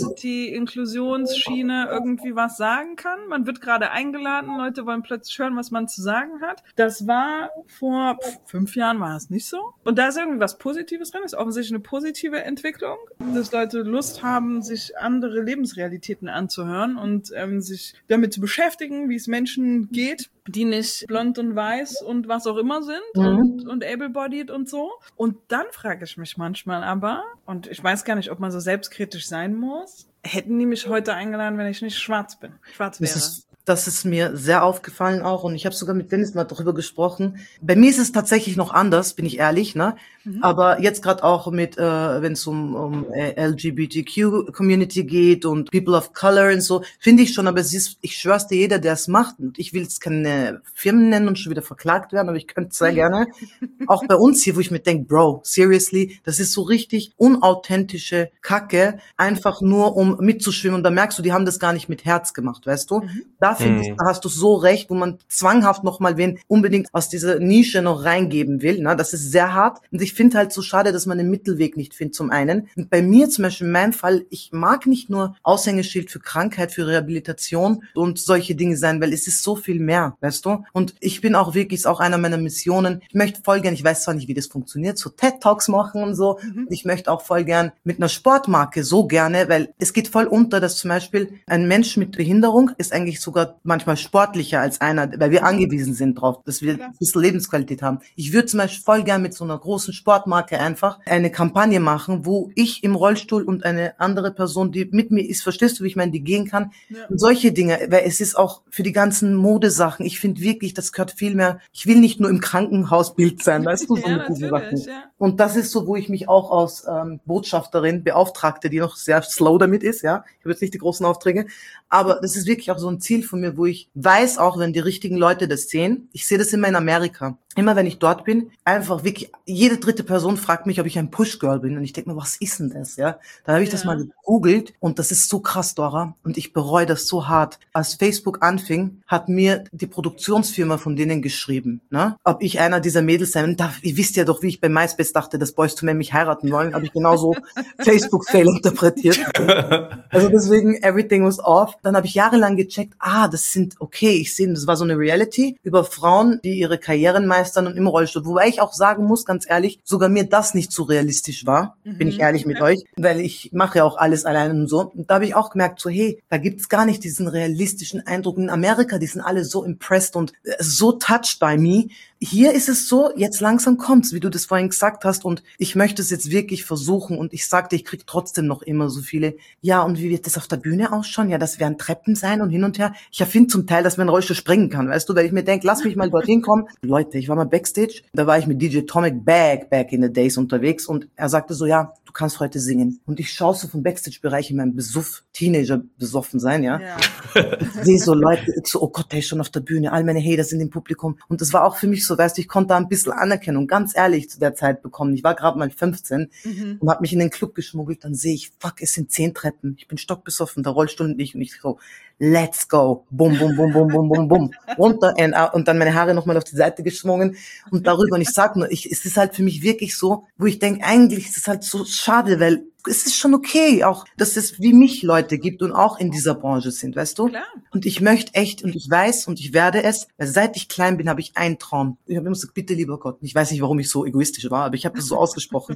Diversity-Inklusionsschiene irgendwie was sagen kann. Man wird gerade eingeladen, Leute wollen plötzlich hören, was man zu sagen hat. Das war vor pff, fünf Jahren war es nicht so. Und da ist irgendwie was Positives drin, ist offensichtlich eine positive Entwicklung, dass Leute Lust haben, sich andere Lebensrealitäten anzuhören und ähm, sich damit zu beschäftigen, wie es Menschen geht, die nicht blond und weiß und was auch immer sind mhm. und, und able-bodied und so. Und dann frage ich mich manchmal aber, und ich weiß gar nicht, ob man so selbstkritisch sein muss, hätten die mich heute eingeladen, wenn ich nicht schwarz bin, schwarz wäre. Das ist, das ist mir sehr aufgefallen auch und ich habe sogar mit Dennis mal darüber gesprochen. Bei mir ist es tatsächlich noch anders, bin ich ehrlich, ne? Mhm. Aber jetzt gerade auch mit, äh, wenn es um, um äh, L G B T Q-Community geht und People of Color und so, finde ich schon, aber es ist, ich schwör's dir, jeder, der es macht, und ich will jetzt keine Firmen nennen und schon wieder verklagt werden, aber ich könnte sehr gerne, auch bei uns hier, wo ich mir denke, Bro, seriously, das ist so richtig unauthentische Kacke, einfach nur um mitzuschwimmen und da merkst du, die haben das gar nicht mit Herz gemacht, weißt du? Mhm. Da finde ich, da hast du so recht, wo man zwanghaft nochmal wen unbedingt aus dieser Nische noch reingeben will, ne? Das ist sehr hart und ich finde halt so schade, dass man den Mittelweg nicht findet zum einen. Und bei mir zum Beispiel in meinem Fall, ich mag nicht nur Aushängeschild für Krankheit, für Rehabilitation und solche Dinge sein, weil es ist so viel mehr, weißt du? Und ich bin auch wirklich, ist auch einer meiner Missionen, ich möchte voll gern, ich weiß zwar nicht, wie das funktioniert, so TED-Talks machen und so, mhm. ich möchte auch voll gern mit einer Sportmarke so gerne, weil es geht voll unter, dass zum Beispiel ein Mensch mit Behinderung ist eigentlich sogar manchmal sportlicher als einer, weil wir angewiesen sind drauf, dass wir ein bisschen Lebensqualität haben. Ich würde zum Beispiel voll gern mit so einer großen Sportmarke einfach eine Kampagne machen, wo ich im Rollstuhl und eine andere Person, die mit mir ist, verstehst du, wie ich meine, die gehen kann, ja. Und solche Dinge, weil es ist auch für die ganzen Modesachen, ich finde wirklich, das gehört viel mehr, ich will nicht nur im Krankenhausbild sein, weißt du, so ja, mit diesen Sachen. Ja. Und das ist so, wo ich mich auch als ähm, Botschafterin beauftragte, die noch sehr slow damit ist, ja, ich habe jetzt nicht die großen Aufträge, aber das ist wirklich auch so ein Ziel von mir, wo ich weiß, auch wenn die richtigen Leute das sehen, ich sehe das immer in Amerika, immer wenn ich dort bin, einfach wirklich, jede dritte Person fragt mich, ob ich ein Push-Girl bin und ich denke mir, was ist denn das, ja? Dann habe ich ja. das mal gegoogelt und das ist so krass, Dora, und ich bereue das so hart. Als Facebook anfing, hat mir die Produktionsfirma von denen geschrieben, ne? Ob ich einer dieser Mädels sein darf. Ihr wisst ja doch, wie ich bei MySpace dachte, dass Boys to Men mich heiraten wollen, habe ich genauso Facebook-Fail interpretiert. Also deswegen, everything was off. Dann habe ich jahrelang gecheckt, ah, das sind, okay, ich sehe, das war so eine Reality über Frauen, die ihre Karrieren meistern und im Rollstuhl. Wobei ich auch sagen muss, ganz ehrlich, sogar mir das nicht so realistisch war, mhm. bin ich ehrlich mit ja. euch, weil ich mache ja auch alles allein und so. Und da habe ich auch gemerkt, so hey, da gibt's gar nicht diesen realistischen Eindruck. In Amerika, die sind alle so impressed und so touched by me. Hier ist es so, jetzt langsam kommt's, wie du das vorhin gesagt hast, und ich möchte es jetzt wirklich versuchen und ich sagte, ich krieg trotzdem noch immer so viele, ja, und wie wird das auf der Bühne ausschauen? Ja, das werden Treppen sein und hin und her. Ich erfinde zum Teil, dass man Rollstuhl springen kann, weißt du, weil ich mir denke, lass mich mal dorthin kommen. Leute, ich war mal Backstage, da war ich mit D J Tomic Back, back in the days unterwegs und er sagte so, ja, du kannst heute singen. Und ich schaue so vom Backstage-Bereich in meinem Besuff, Teenager besoffen sein, ja. ja. Sehe so Leute, so, oh Gott, der ist schon auf der Bühne, all meine Haters sind im Publikum. Und das war auch für mich so, weißt du, ich konnte da ein bisschen Anerkennung, ganz ehrlich, zu der Zeit bekommen. Ich war gerade mal fünfzehn mhm. und habe mich in den Club geschmuggelt. Dann sehe ich, fuck, es sind zehn Treppen. Ich bin stockbesoffen, der Rollstuhl und ich. Und ich so, let's go. Bum, bum, bum, bum, bum, bum, bum. Runter und, und dann meine Haare nochmal auf die Seite geschwungen und darüber. Und ich sag nur, ich, es ist halt für mich wirklich so, wo ich denke, eigentlich ist es halt so schade, weil es ist schon okay, auch, dass es wie mich Leute gibt und auch in dieser Branche sind, weißt du? Klar. Und ich möchte echt, und ich weiß, und ich werde es, weil seit ich klein bin, habe ich einen Traum. Ich habe immer gesagt, bitte, lieber Gott, ich weiß nicht, warum ich so egoistisch war, aber ich habe das so ausgesprochen.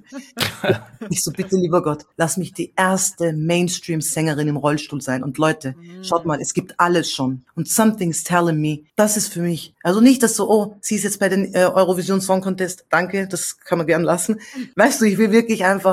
Ich so, bitte, lieber Gott, lass mich die erste Mainstream-Sängerin im Rollstuhl sein. Und Leute, mhm. schaut mal, es gibt alles schon. Und something's telling me, das ist für mich. Also nicht, dass so, oh, sie ist jetzt bei den äh, Eurovision Song Contest, danke, das kann man gern lassen. Weißt du, ich will wirklich einfach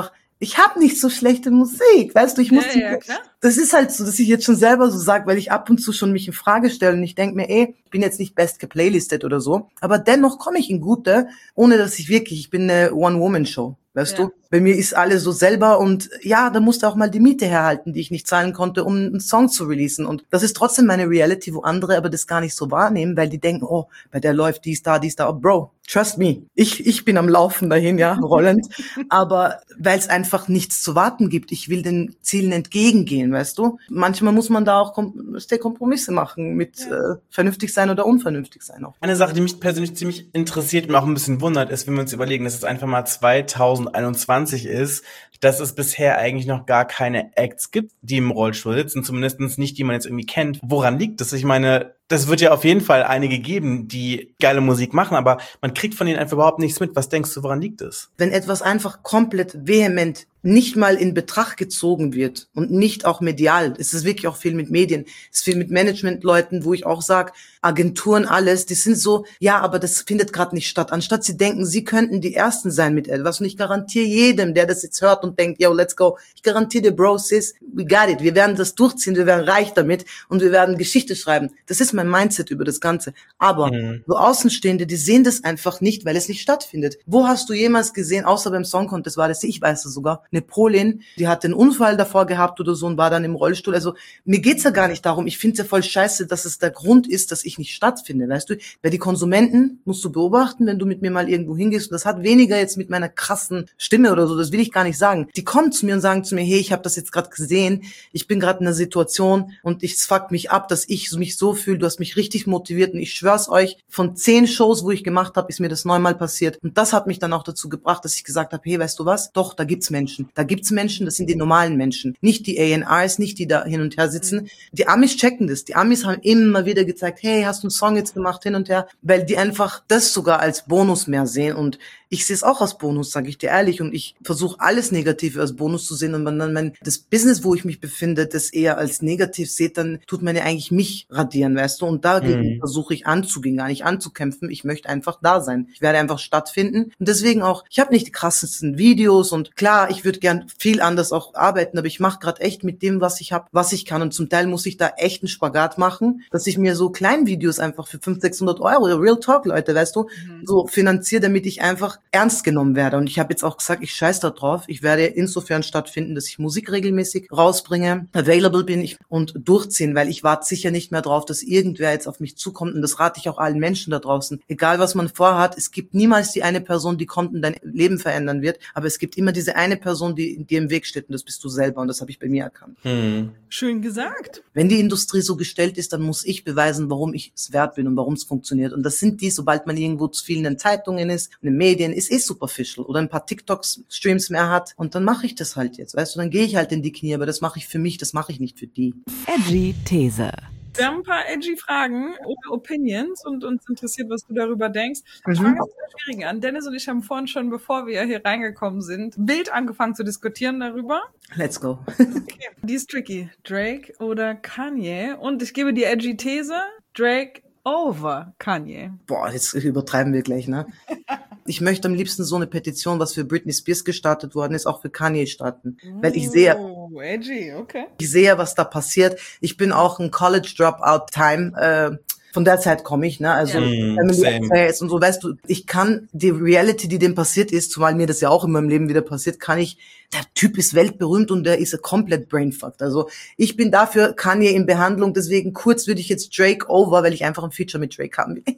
ich habe nicht so schlechte Musik, weißt du, ich muss, ja, ja, klar. Das ist halt so, dass ich jetzt schon selber so sage, weil ich ab und zu schon mich in Frage stelle und ich denke mir, ey, ich bin jetzt nicht best geplaylistet oder so, aber dennoch komme ich in gute, ohne dass ich wirklich, ich bin eine One-Woman-Show. Weißt ja. du, bei mir ist alles so selber und ja, da musste auch mal die Miete herhalten, die ich nicht zahlen konnte, um einen Song zu releasen. Und das ist trotzdem meine Reality, wo andere aber das gar nicht so wahrnehmen, weil die denken, oh, bei der läuft dies, da, dies, da. Oh, Bro, trust me, ich ich bin am Laufen dahin, ja, rollend. Aber weil es einfach nichts zu warten gibt, ich will den Zielen entgegengehen, weißt du. Manchmal muss man da auch Kom- Kompromisse machen mit ja. äh, vernünftig sein oder unvernünftig sein auch. Eine Sache, die mich persönlich ziemlich interessiert und auch ein bisschen wundert, ist, wenn wir uns überlegen, dass es einfach mal zweitausendeinundzwanzig ist, dass es bisher eigentlich noch gar keine Acts gibt, die im Rollstuhl sitzen, zumindest nicht, die man jetzt irgendwie kennt. Woran liegt das? Ich meine, das wird ja auf jeden Fall einige geben, die geile Musik machen, aber man kriegt von denen einfach überhaupt nichts mit. Was denkst du, woran liegt es? Wenn etwas einfach komplett vehement nicht mal in Betracht gezogen wird und nicht auch medial, es ist wirklich auch viel mit Medien, es ist viel mit Managementleuten, wo ich auch sage, Agenturen, alles, die sind so, ja, aber das findet gerade nicht statt. Anstatt sie denken, sie könnten die Ersten sein mit etwas und ich garantiere jedem, der das jetzt hört und denkt, yo, let's go, ich garantiere dir, Bro, sis, we got it, wir werden das durchziehen, wir werden reich damit und wir werden Geschichte schreiben. Das ist mein Mindset über das Ganze. Aber mhm. so Außenstehende, die sehen das einfach nicht, weil es nicht stattfindet. Wo hast du jemals gesehen, außer beim Song Contest war das, ich weiß es sogar, eine Polin, die hat einen Unfall davor gehabt oder so und war dann im Rollstuhl. Also mir geht's ja gar nicht darum, ich finde es ja voll scheiße, dass es der Grund ist, dass ich nicht stattfinde, weißt du? Weil die Konsumenten musst du beobachten, wenn du mit mir mal irgendwo hingehst und das hat weniger jetzt mit meiner krassen Stimme oder so, das will ich gar nicht sagen. Die kommen zu mir und sagen zu mir, hey, ich habe das jetzt gerade gesehen, ich bin gerade in einer Situation und ich, es fuckt mich ab, dass ich mich so fühle, du hast mich richtig motiviert und ich schwör's euch, von zehn Shows, wo ich gemacht habe, ist mir das neunmal passiert und das hat mich dann auch dazu gebracht, dass ich gesagt habe, hey, weißt du was? Doch, da gibt's Menschen. Da gibt's Menschen, das sind die normalen Menschen. Nicht die A N Rs, nicht die da hin und her sitzen. Die Amis checken das. Die Amis haben immer wieder gezeigt, hey, hast du einen Song jetzt gemacht, hin und her, weil die einfach das sogar als Bonus mehr sehen und ich sehe es auch als Bonus, sage ich dir ehrlich, und ich versuche alles Negative als Bonus zu sehen und wenn dann mein, das Business, wo ich mich befinde, das eher als negativ seht, dann tut man ja eigentlich mich radieren, weißt du, und dagegen mhm. versuche ich anzugehen, gar nicht anzukämpfen, ich möchte einfach da sein. Ich werde einfach stattfinden und deswegen auch, ich habe nicht die krassesten Videos und klar, ich würde gern viel anders auch arbeiten, aber ich mache gerade echt mit dem, was ich habe, was ich kann und zum Teil muss ich da echt einen Spagat machen, dass ich mir so Kleinvideos einfach für fünfhundert, sechshundert Euro, Real Talk, Leute, weißt du, mhm. so finanziere, damit ich einfach ernst genommen werde. Und ich habe jetzt auch gesagt, ich scheiß da drauf. Ich werde insofern stattfinden, dass ich Musik regelmäßig rausbringe, available bin ich und durchziehen, weil ich warte sicher nicht mehr drauf, dass irgendwer jetzt auf mich zukommt. Und das rate ich auch allen Menschen da draußen. Egal, was man vorhat, es gibt niemals die eine Person, die kommt und dein Leben verändern wird. Aber es gibt immer diese eine Person, die dir im Weg steht. Und das bist du selber. Und das habe ich bei mir erkannt. Hm. Schön gesagt. Wenn die Industrie so gestellt ist, dann muss ich beweisen, warum ich es wert bin und warum es funktioniert. Und das sind die, sobald man irgendwo zu viel in den Zeitungen ist, in den Medien, ist eh superficial oder ein paar TikTok-Streams mehr hat. Und dann mache ich das halt jetzt, weißt du, dann gehe ich halt in die Knie, aber das mache ich für mich, das mache ich nicht für die. Edgy These. Wir haben ein paar edgy Fragen oder Opinions und uns interessiert, was du darüber denkst. Mhm. Ich fange mit der schwierigen an. Dennis und ich haben vorhin schon, bevor wir hier reingekommen sind, wild angefangen zu diskutieren darüber. Let's go. Okay. Die ist tricky. Drake oder Kanye? Und ich gebe die edgy These, Drake over Kanye. Boah, jetzt übertreiben wir gleich, ne? Ich möchte am liebsten so eine Petition, was für Britney Spears gestartet worden ist, auch für Kanye starten. Oh, weil ich sehe, edgy, okay. Ich sehe, was da passiert. Ich bin auch ein College Dropout Time, äh, von der Zeit komme ich, ne, also yeah. Family Affairs und so, weißt du, ich kann die Reality, die dem passiert ist, zumal mir das ja auch in meinem Leben wieder passiert, kann ich, der Typ ist weltberühmt und der ist komplett brainfucked, also ich bin dafür Kanye in Behandlung, deswegen kurz würde ich jetzt Drake over, weil ich einfach ein Feature mit Drake haben will.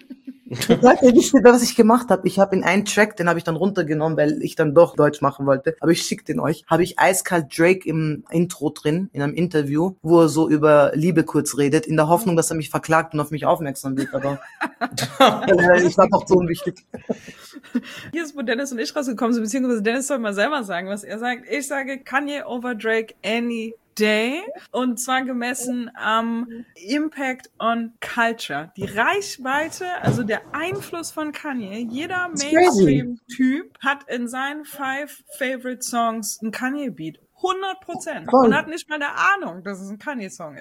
Sagt ihr, wisst ihr, was ich gemacht habe? Ich habe in einen Track, den habe ich dann runtergenommen, weil ich dann doch Deutsch machen wollte, aber ich schicke den euch, habe ich eiskalt Drake im Intro drin, in einem Interview, wo er so über Liebe kurz redet, in der Hoffnung, dass er mich verklagt und auf mich aufmerksam wird, aber ich war doch so unwichtig. Hier ist, wo Dennis und ich rausgekommen sind, beziehungsweise Dennis soll mal selber sagen, was er sagt. Ich sage Kanye over Drake any day, und zwar gemessen am Impact on Culture. Die Reichweite, also der Einfluss von Kanye, jeder Mainstream-Typ hat in seinen five Favorite Songs einen Kanye-Beat. hundert Prozent. Und hat nicht mal eine Ahnung, dass es ein Kanye-Song ist.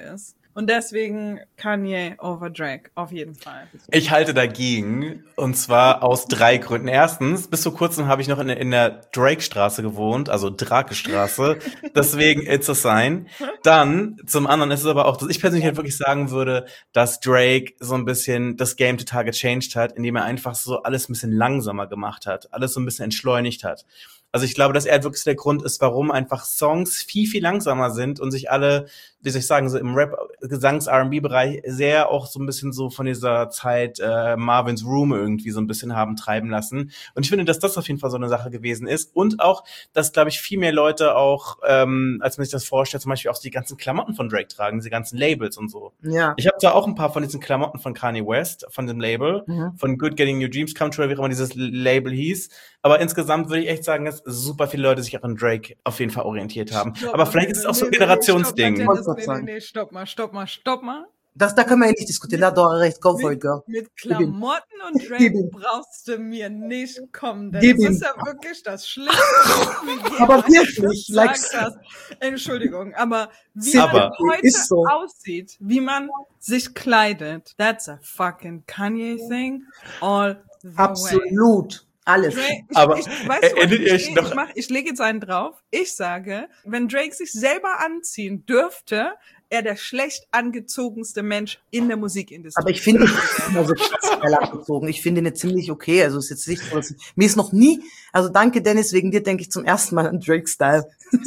Und deswegen Kanye over Drake, auf jeden Fall. Ich halte dagegen, und zwar aus drei Gründen. Erstens, bis vor kurzem habe ich noch in, in der Drake-Straße gewohnt, also Drake-Straße, deswegen it's a sign. Dann, zum anderen ist es aber auch, dass ich persönlich halt wirklich sagen würde, dass Drake so ein bisschen das Game total gechanged hat, indem er einfach so alles ein bisschen langsamer gemacht hat, alles so ein bisschen entschleunigt hat. Also ich glaube, dass er wirklich der Grund ist, warum einfach Songs viel, viel langsamer sind und sich alle, wie soll ich sagen, so im Rap, Gesangs-R and B-Bereich sehr auch so ein bisschen so von dieser Zeit äh, Marvin's Room irgendwie so ein bisschen haben treiben lassen. Und ich finde, dass das auf jeden Fall so eine Sache gewesen ist. Und auch, dass, glaube ich, viel mehr Leute auch, ähm, als man sich das vorstellt, zum Beispiel auch die ganzen Klamotten von Drake tragen, diese ganzen Labels und so. Ja. Ich habe zwar auch ein paar von diesen Klamotten von Kanye West, von dem Label, mhm. von Good Getting Your Dreams Come True, wie auch immer dieses Label hieß. Aber insgesamt würde ich echt sagen, dass super viele Leute sich auch an Drake auf jeden Fall orientiert haben. Stopp, Aber vielleicht ist es auch so ein Generationsding. Nee, nee, nee, stopp mal, stopp mal, stopp mal. Das, da können wir ja nicht diskutieren, da hat doch recht, go for it, girl. Mit Klamotten und Drake brauchst du mir nicht kommen, denn das ist ja wirklich das Schlimmste, was du aber wirklich, like hast. Entschuldigung, aber wie aber man heute so. aussieht, wie man sich kleidet, that's a fucking Kanye thing all the Absolut. way. Alles. Drake, ich, aber ich, weißt du, erinnert ihr ich, euch noch? ich, mach, ich lege jetzt einen drauf. Ich sage, wenn Drake sich selber anziehen dürfte, er der schlecht angezogenste Mensch in der Musikindustrie. Aber ich finde ihn immer so krass geil angezogen. Ich finde ihn jetzt ziemlich okay. Also ist jetzt nicht so, dass mir ist noch nie, also danke Dennis, wegen dir denke ich zum ersten Mal an Drake-Style.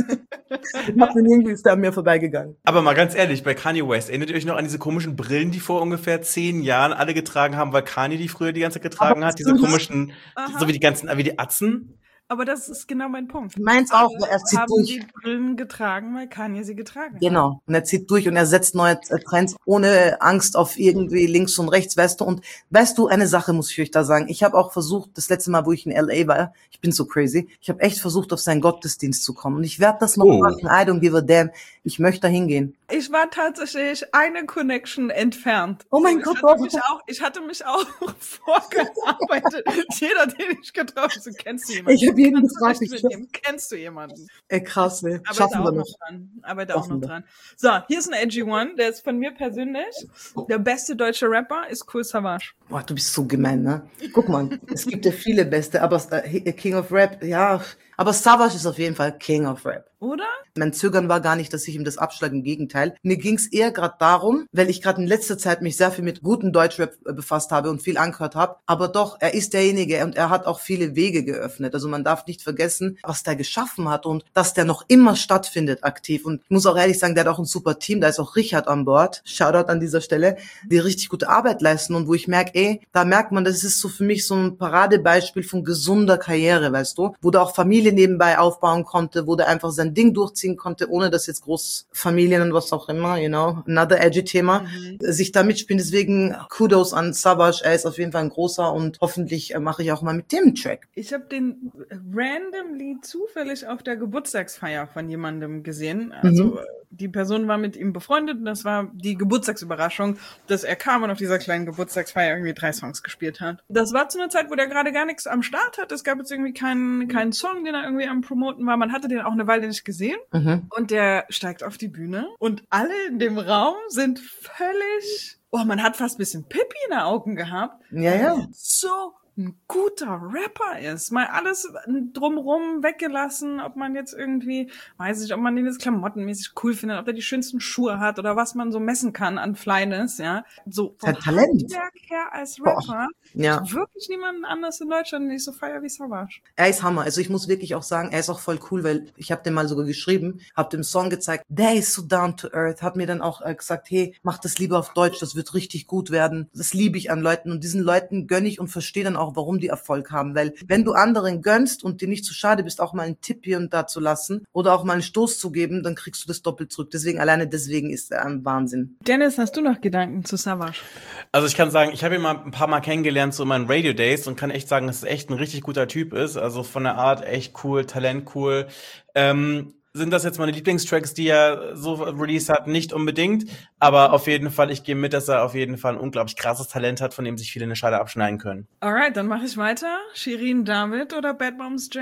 Ich hab den irgendwie ist da an mir vorbeigegangen. Aber mal ganz ehrlich, bei Kanye West, erinnert ihr euch noch an diese komischen Brillen, die vor ungefähr zehn Jahren alle getragen haben, weil Kanye die früher die ganze Zeit getragen aber hat? Diese komischen, Aha. so wie die ganzen, wie die Atzen? Aber das ist genau mein Punkt. Meins auch, weil er zieht haben durch. die Brillen getragen, weil Kanye sie getragen hat. Genau. Und er zieht durch und er setzt neue Trends ohne Angst auf irgendwie links und rechts, weißt du. Und weißt du, eine Sache muss ich euch da sagen. Ich habe auch versucht, das letzte Mal, wo ich in L A war, ich bin so crazy, ich habe echt versucht, auf seinen Gottesdienst zu kommen. Und ich werde das noch Oh. machen. I don't give a damn. Ich möchte da hingehen. Ich war tatsächlich eine Connection entfernt. Oh mein ich Gott, hatte warum? mich auch, ich hatte mich auch vorgearbeitet. Jeder, den ich getroffen habe, kennst du jemanden? Ich habe jeden Kannst du gefragt, nicht ich mitnehmen? Kennst du jemanden? Ey, krass, ne? Aber Schaffen da wir auch noch noch. dran. Aber da auch Schaffen noch wir. dran. So, hier ist ein Edgy One, der ist von mir persönlich. Der beste deutsche Rapper ist Kool Savas. Boah, du bist so gemein, ne? Guck mal, es gibt ja viele Beste, aber äh, King of Rap, ja, aber Savas ist auf jeden Fall King of Rap. Oder? Mein Zögern war gar nicht, dass ich ihm das abschlage, im Gegenteil. Mir ging es eher gerade darum, weil ich gerade in letzter Zeit mich sehr viel mit gutem Deutschrap äh, befasst habe und viel angehört habe. Aber doch, er ist derjenige und er hat auch viele Wege geöffnet. Also man darf nicht vergessen, was der geschaffen hat und dass der noch immer stattfindet aktiv. Und ich muss auch ehrlich sagen, der hat auch ein super Team. Da ist auch Richard an Bord. Shoutout an dieser Stelle, die richtig gute Arbeit leisten und wo ich merke, ey, da merkt man, das ist so für mich so ein Paradebeispiel von gesunder Karriere, weißt du, wo der auch Familie nebenbei aufbauen konnte, wo der einfach sein Ding durchziehen konnte, ohne dass jetzt groß Familien und was auch immer, you know, another edgy Thema, mhm. sich da mitspielen. Deswegen Kudos an Savas, er ist auf jeden Fall ein großer und hoffentlich äh, mache ich auch mal mit dem einen Track. Ich habe den randomly zufällig auf der Geburtstagsfeier von jemandem gesehen. Also mhm. die Person war mit ihm befreundet und das war die Geburtstagsüberraschung, dass er kam und auf dieser kleinen Geburtstagsfeier irgendwie drei Songs gespielt hat. Das war zu einer Zeit, wo der gerade gar nichts am Start hat. Es gab jetzt irgendwie keinen, keinen Song, den er irgendwie am Promoten war. Man hatte den auch eine Weile nicht gesehen. Mhm. Und der steigt auf die Bühne und alle in dem Raum sind völlig, oh, man hat fast ein bisschen Pipi in den Augen gehabt. Ja, ja. So ein guter Rapper ist. Mal alles drumrum weggelassen, ob man jetzt irgendwie, weiß ich, ob man den jetzt klamottenmäßig cool findet, ob der die schönsten Schuhe hat oder was man so messen kann an Flyness, ja. So vom Talent. Handwerk her als Rapper. Boah. Ja. Wirklich niemanden anders in Deutschland, den ich so feier wie Savas. Er ist Hammer. Also ich muss wirklich auch sagen, er ist auch voll cool, weil ich habe dem mal sogar geschrieben, habe dem Song gezeigt, der ist so down to earth, hat mir dann auch äh, gesagt, hey, mach das lieber auf Deutsch, das wird richtig gut werden. Das liebe ich an Leuten und diesen Leuten gönne ich und verstehe dann auch, warum die Erfolg haben, weil wenn du anderen gönnst und dir nicht zu schade bist, auch mal einen Tipp hier und da zu lassen oder auch mal einen Stoß zu geben, dann kriegst du das doppelt zurück. Deswegen, alleine deswegen ist er ein Wahnsinn. Dennis, hast du noch Gedanken zu Savas? Also ich kann sagen, ich habe ihn mal ein paar Mal kennengelernt, so in meinen Radio Days und kann echt sagen, dass es echt ein richtig guter Typ ist. Also von der Art echt cool, Talent cool. Ähm, sind das jetzt meine Lieblingstracks, die er so released hat? Nicht unbedingt, aber auf jeden Fall, ich gehe mit, dass er auf jeden Fall ein unglaublich krasses Talent hat, von dem sich viele eine Scheibe abschneiden können. Alright, dann mache ich weiter. Shirin David oder Bad Moms J?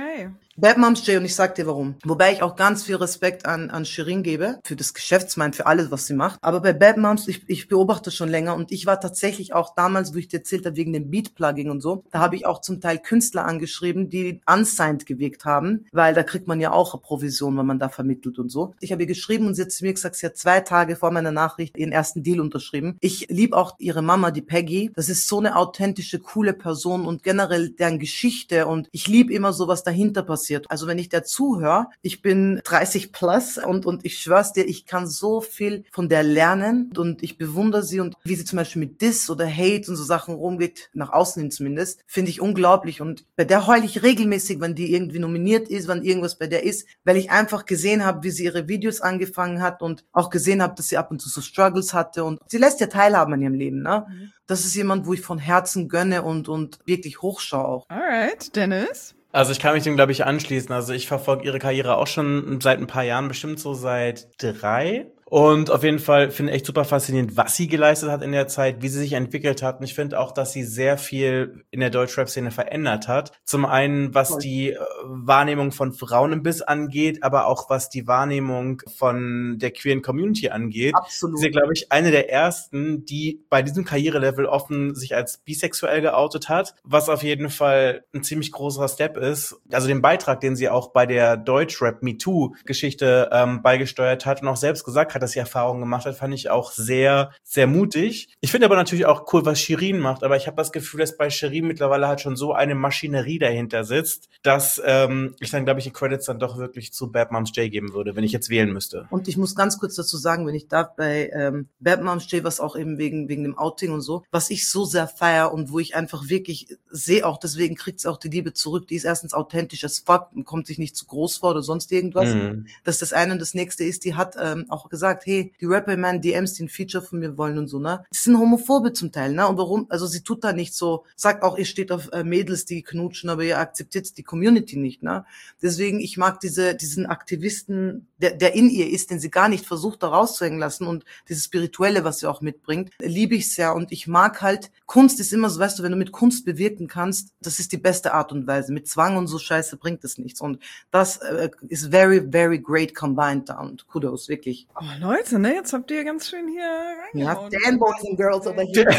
Bad Moms J, und ich sag dir warum. Wobei ich auch ganz viel Respekt an, an Shirin gebe, für das Geschäftsmein, für alles, was sie macht. Aber bei Bad Moms, ich, ich beobachte schon länger und ich war tatsächlich auch damals, wo ich dir erzählt habe, wegen dem Beat-Plugin und so, da habe ich auch zum Teil Künstler angeschrieben, die unsigned gewirkt haben, weil da kriegt man ja auch eine Provision, wenn man da vermittelt und so. Ich habe ihr geschrieben und sie hat zu mir gesagt, sie hat zwei Tage vor meiner Nachricht ihren ersten Deal unterschrieben. Ich liebe auch ihre Mama, die Peggy. Das ist so eine authentische, coole Person und generell deren Geschichte und ich liebe immer so, was dahinter passiert. Also wenn ich der zuhöre, ich bin dreißig plus und, und ich schwör's dir, ich kann so viel von der lernen und ich bewundere sie und wie sie zum Beispiel mit Diss oder Hate und so Sachen rumgeht, nach außen hin zumindest, finde ich unglaublich und bei der heule ich regelmäßig, wenn die irgendwie nominiert ist, wenn irgendwas bei der ist, weil ich einfach gesehen habe, wie sie ihre Videos angefangen hat und auch gesehen habe, dass sie ab und zu so Struggles hatte und sie lässt ja teilhaben an ihrem Leben, ne? Mhm. Das ist jemand, wo ich von Herzen gönne und, und wirklich hochschaue auch. Alright, Dennis? Also ich kann mich dem, glaube ich, anschließen. Also ich verfolge ihre Karriere auch schon seit ein paar Jahren, bestimmt so seit drei. Und auf jeden Fall finde ich echt super faszinierend, was sie geleistet hat in der Zeit, wie sie sich entwickelt hat. Und ich finde auch, dass sie sehr viel in der Deutschrap-Szene verändert hat. Zum einen, was die Wahrnehmung von Frauen im Biss angeht, aber auch was die Wahrnehmung von der queeren Community angeht. Absolut. Sie ist, glaube ich, eine der ersten, die bei diesem Karrierelevel offen sich als bisexuell geoutet hat, was auf jeden Fall ein ziemlich großer Step ist. Also den Beitrag, den sie auch bei der Deutschrap-MeToo-Geschichte ähm, beigesteuert hat und auch selbst gesagt hat, dass sie Erfahrungen gemacht hat, fand ich auch sehr, sehr mutig. Ich finde aber natürlich auch cool, was Shirin macht, aber ich habe das Gefühl, dass bei Shirin mittlerweile halt schon so eine Maschinerie dahinter sitzt, dass ähm, ich dann, glaube ich, die Credits dann doch wirklich zu Bad Moms J geben würde, wenn ich jetzt wählen müsste. Und ich muss ganz kurz dazu sagen, wenn ich darf, bei ähm, Bad Moms J, was auch eben wegen wegen dem Outing und so, was ich so sehr feier und wo ich einfach wirklich sehe, auch deswegen kriegt sie auch die Liebe zurück, die ist erstens authentisch as fuck und kommt sich nicht zu groß vor oder sonst irgendwas. Mhm. Das ist das eine und das nächste ist, die hat ähm, auch gesagt, hey, die Rapper, man, D Ms, die ein Feature von mir wollen und so, ne? Die sind homophobe zum Teil, ne? Und warum? Also sie tut da nicht so, sagt auch, ihr steht auf äh, Mädels, die knutschen, aber ihr akzeptiert die Community nicht, ne? Deswegen, ich mag diese diesen Aktivisten, der, der in ihr ist, den sie gar nicht versucht, da rauszuhängen lassen und dieses Spirituelle, was sie auch mitbringt, liebe ich sehr und ich mag halt, Kunst ist immer so, weißt du, wenn du mit Kunst bewirken kannst, das ist die beste Art und Weise. Mit Zwang und so Scheiße bringt es nichts und das äh, ist very, very great combined da und kudos, wirklich. Oh, Leute, ne, jetzt habt ihr ganz schön hier Ja, reingehauen. Dan Boys and Girls over here.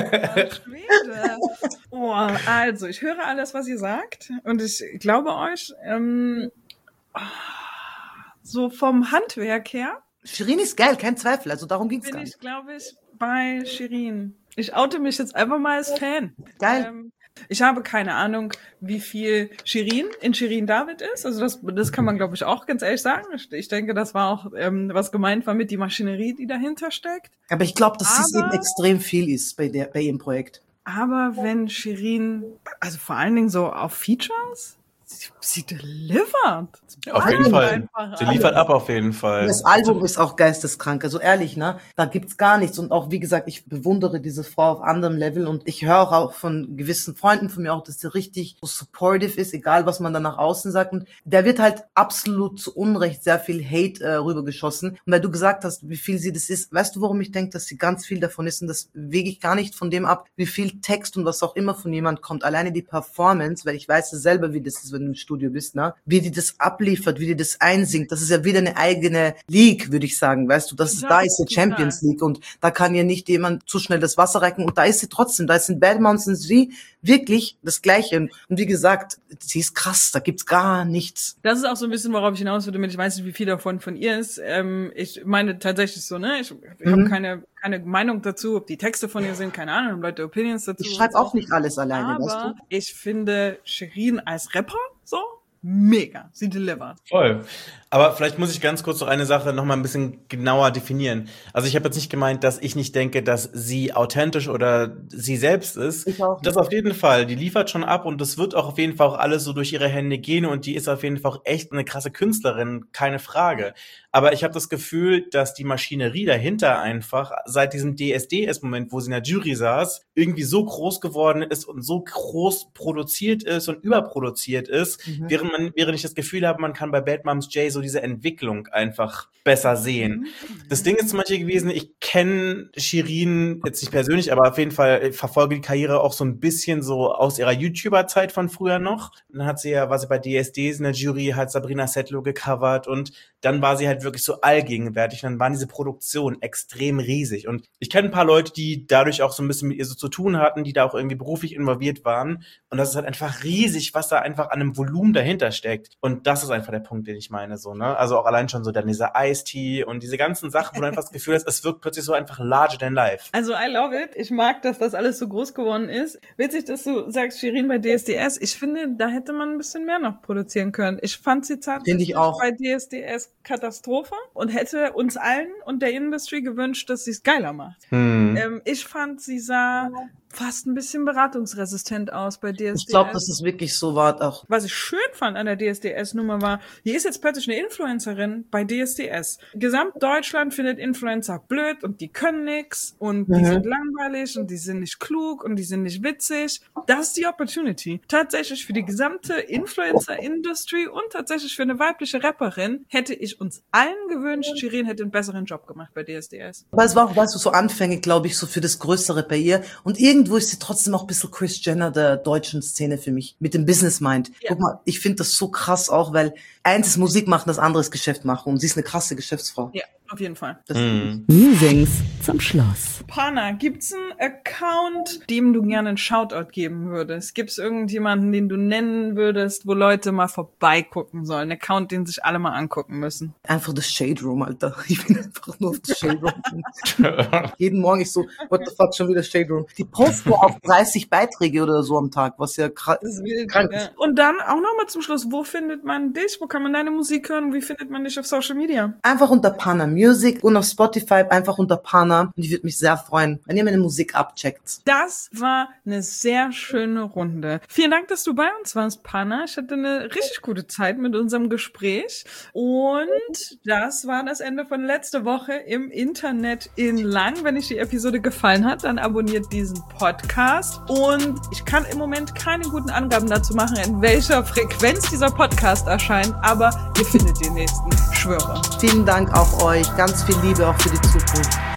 Oh, also, ich höre alles, was ihr sagt und ich glaube euch, ähm, so vom Handwerk her Shirin ist geil, kein Zweifel, also darum ging's bin gar nicht. ich, glaube ich, bei Shirin. Ich oute mich jetzt einfach mal als Fan. Geil. Ähm, ich habe keine Ahnung, wie viel Shirin in Shirin David ist. Also das, das kann man, glaube ich, auch ganz ehrlich sagen. Ich, ich denke, das war auch, ähm, was gemeint war mit die Maschinerie, die dahinter steckt. Aber ich glaube, dass es Aber- eben extrem viel ist bei der bei ihrem Projekt. Aber wenn Shirin, also vor allen Dingen so auf Features, sie, sie delivert. Auf jeden Fall. Einfach Sie liefert ab auf jeden Fall. Das Album ist auch geisteskrank, also ehrlich, ne? Da gibt's gar nichts und auch, wie gesagt, ich bewundere diese Frau auf anderem Level und ich höre auch, auch von gewissen Freunden von mir auch, dass sie richtig so supportive ist, egal was man da nach außen sagt und der wird halt absolut zu Unrecht sehr viel Hate äh, rübergeschossen und weil du gesagt hast, wie viel sie das ist, weißt du, warum ich denke, dass sie ganz viel davon ist und das wege ich gar nicht von dem ab, wie viel Text und was auch immer von jemand kommt, alleine die Performance, weil ich weiß ja selber, wie das ist, wenn du im Studio bist, ne? Wie die das abliefert, wie die das einsingt, das ist ja wieder eine eigene League, würde ich sagen, weißt du, das ist, Ja, da ist die total. Champions League und da kann ja nicht jemand zu schnell das Wasser reichen und da ist sie trotzdem, da ist in Bad Moms and J wirklich das Gleiche und wie gesagt, sie ist krass, da gibt's gar nichts. Das ist auch so ein bisschen, worauf ich hinaus würde, mit ich weiß nicht, wie viel davon von ihr ist. Ähm, ich meine tatsächlich so, ne? Ich, ich Mhm. habe keine keine Meinung dazu, ob die Texte von ihr sind, keine Ahnung, haben Leute Opinions dazu. Ich und schreibe so. auch nicht alles alleine, Aber weißt du? ich finde Shirin als Rapper so mega. Sie delivert. Voll. Aber vielleicht muss ich ganz kurz noch eine Sache noch mal ein bisschen genauer definieren. Also ich habe jetzt nicht gemeint, dass ich nicht denke, dass sie authentisch oder sie selbst ist. Ich auch Das nicht. auf jeden Fall. Die liefert schon ab und das wird auch auf jeden Fall auch alles so durch ihre Hände gehen und die ist auf jeden Fall auch echt eine krasse Künstlerin, keine Frage. Aber ich habe das Gefühl, dass die Maschinerie dahinter einfach seit diesem D S D S-Moment, wo sie in der Jury saß, irgendwie so groß geworden ist und so groß produziert ist und überproduziert ist, Mhm. während machen, man, während ich das Gefühl habe, man kann bei Bad Moms J so diese Entwicklung einfach besser sehen. Das Ding ist zum Beispiel gewesen, ich kenne Shirin jetzt nicht persönlich, aber auf jeden Fall ich verfolge die Karriere auch so ein bisschen so aus ihrer YouTuber-Zeit von früher noch. Dann hat sie ja, war sie bei D S Ds in der Jury, hat Sabrina Settler gecovert und dann war sie halt wirklich so allgegenwärtig. Und dann waren diese Produktionen extrem riesig. Und ich kenne ein paar Leute, die dadurch auch so ein bisschen mit ihr so zu tun hatten, die da auch irgendwie beruflich involviert waren. Und das ist halt einfach riesig, was da einfach an einem Volumen dahinter steckt. Und das ist einfach der Punkt, den ich meine, so, ne? Also auch allein schon so dann dieser Ice-Tea und diese ganzen Sachen, wo du einfach das Gefühl hast, es wirkt plötzlich so einfach larger than life. Also I love it. Ich mag, dass das alles so groß geworden ist. Witzig, dass du sagst, Shirin bei D S D S. Ich finde, da hätte man ein bisschen mehr noch produzieren können. Ich fand sie tatsächlich bei D S D S Katastrophe und hätte uns allen und der Industry gewünscht, dass sie es geiler macht. Hm. Ähm, ich fand, sie sah fast ein bisschen beratungsresistent aus bei D S D S. Ich glaube, dass es wirklich so war auch. Was ich schön fand an der D S D S-Nummer war, hier ist jetzt plötzlich eine Influencerin bei D S D S. Gesamtdeutschland findet Influencer blöd und die können nix und die mhm. sind langweilig und die sind nicht klug und die sind nicht witzig. Das ist die Opportunity. Tatsächlich für die gesamte Influencer-Industry und tatsächlich für eine weibliche Rapperin hätte ich uns allen gewünscht, Shirin hätte einen besseren Job gemacht bei D S D S. Aber es war auch, weißt du, so Anfänge, glaube ich, so für das Größere bei ihr und irgendwo ist sie trotzdem auch ein bisschen Kris Jenner der deutschen Szene für mich, mit dem Business Mind. Ja. Guck mal, ich finde das so krass auch, weil eins ist Musik machen, das andere ist Geschäft machen und sie ist eine krasse Geschäftsfrau. Ja, auf jeden Fall. Mhm. Musings zum Schluss. Pana, gibt's einen Account, dem du gerne einen Shoutout geben würdest? Gibt's irgendjemanden, den du nennen würdest, wo Leute mal vorbeigucken sollen? Ein Account, den sich alle mal angucken müssen? Einfach das Shade Room, Alter. Ich bin einfach nur auf das Shade Room. Jeden Morgen ich so, what the fuck, schon wieder Shade Room. Die posten auch dreißig Beiträge oder so am Tag, was ja krank ist. Ja. Und dann auch nochmal zum Schluss, wo findet man dich? Wo kann man deine Musik hören? Wie findet man dich auf Social Media? Einfach unter Pana Music und auf Spotify einfach unter Pana. Und ich würde mich sehr freuen, wenn ihr meine Musik abcheckt. Das war eine sehr schöne Runde. Vielen Dank, dass du bei uns warst, Pana. Ich hatte eine richtig gute Zeit mit unserem Gespräch. Und das war das Ende von letzte Woche im Internet in Lang. Wenn euch die Episode gefallen hat, dann abonniert diesen Podcast. Und ich kann im Moment keine guten Angaben dazu machen, in welcher Frequenz dieser Podcast erscheint. Aber ihr findet den nächsten. Schwöre. Vielen Dank auch euch. Ganz viel Liebe auch für die Zukunft.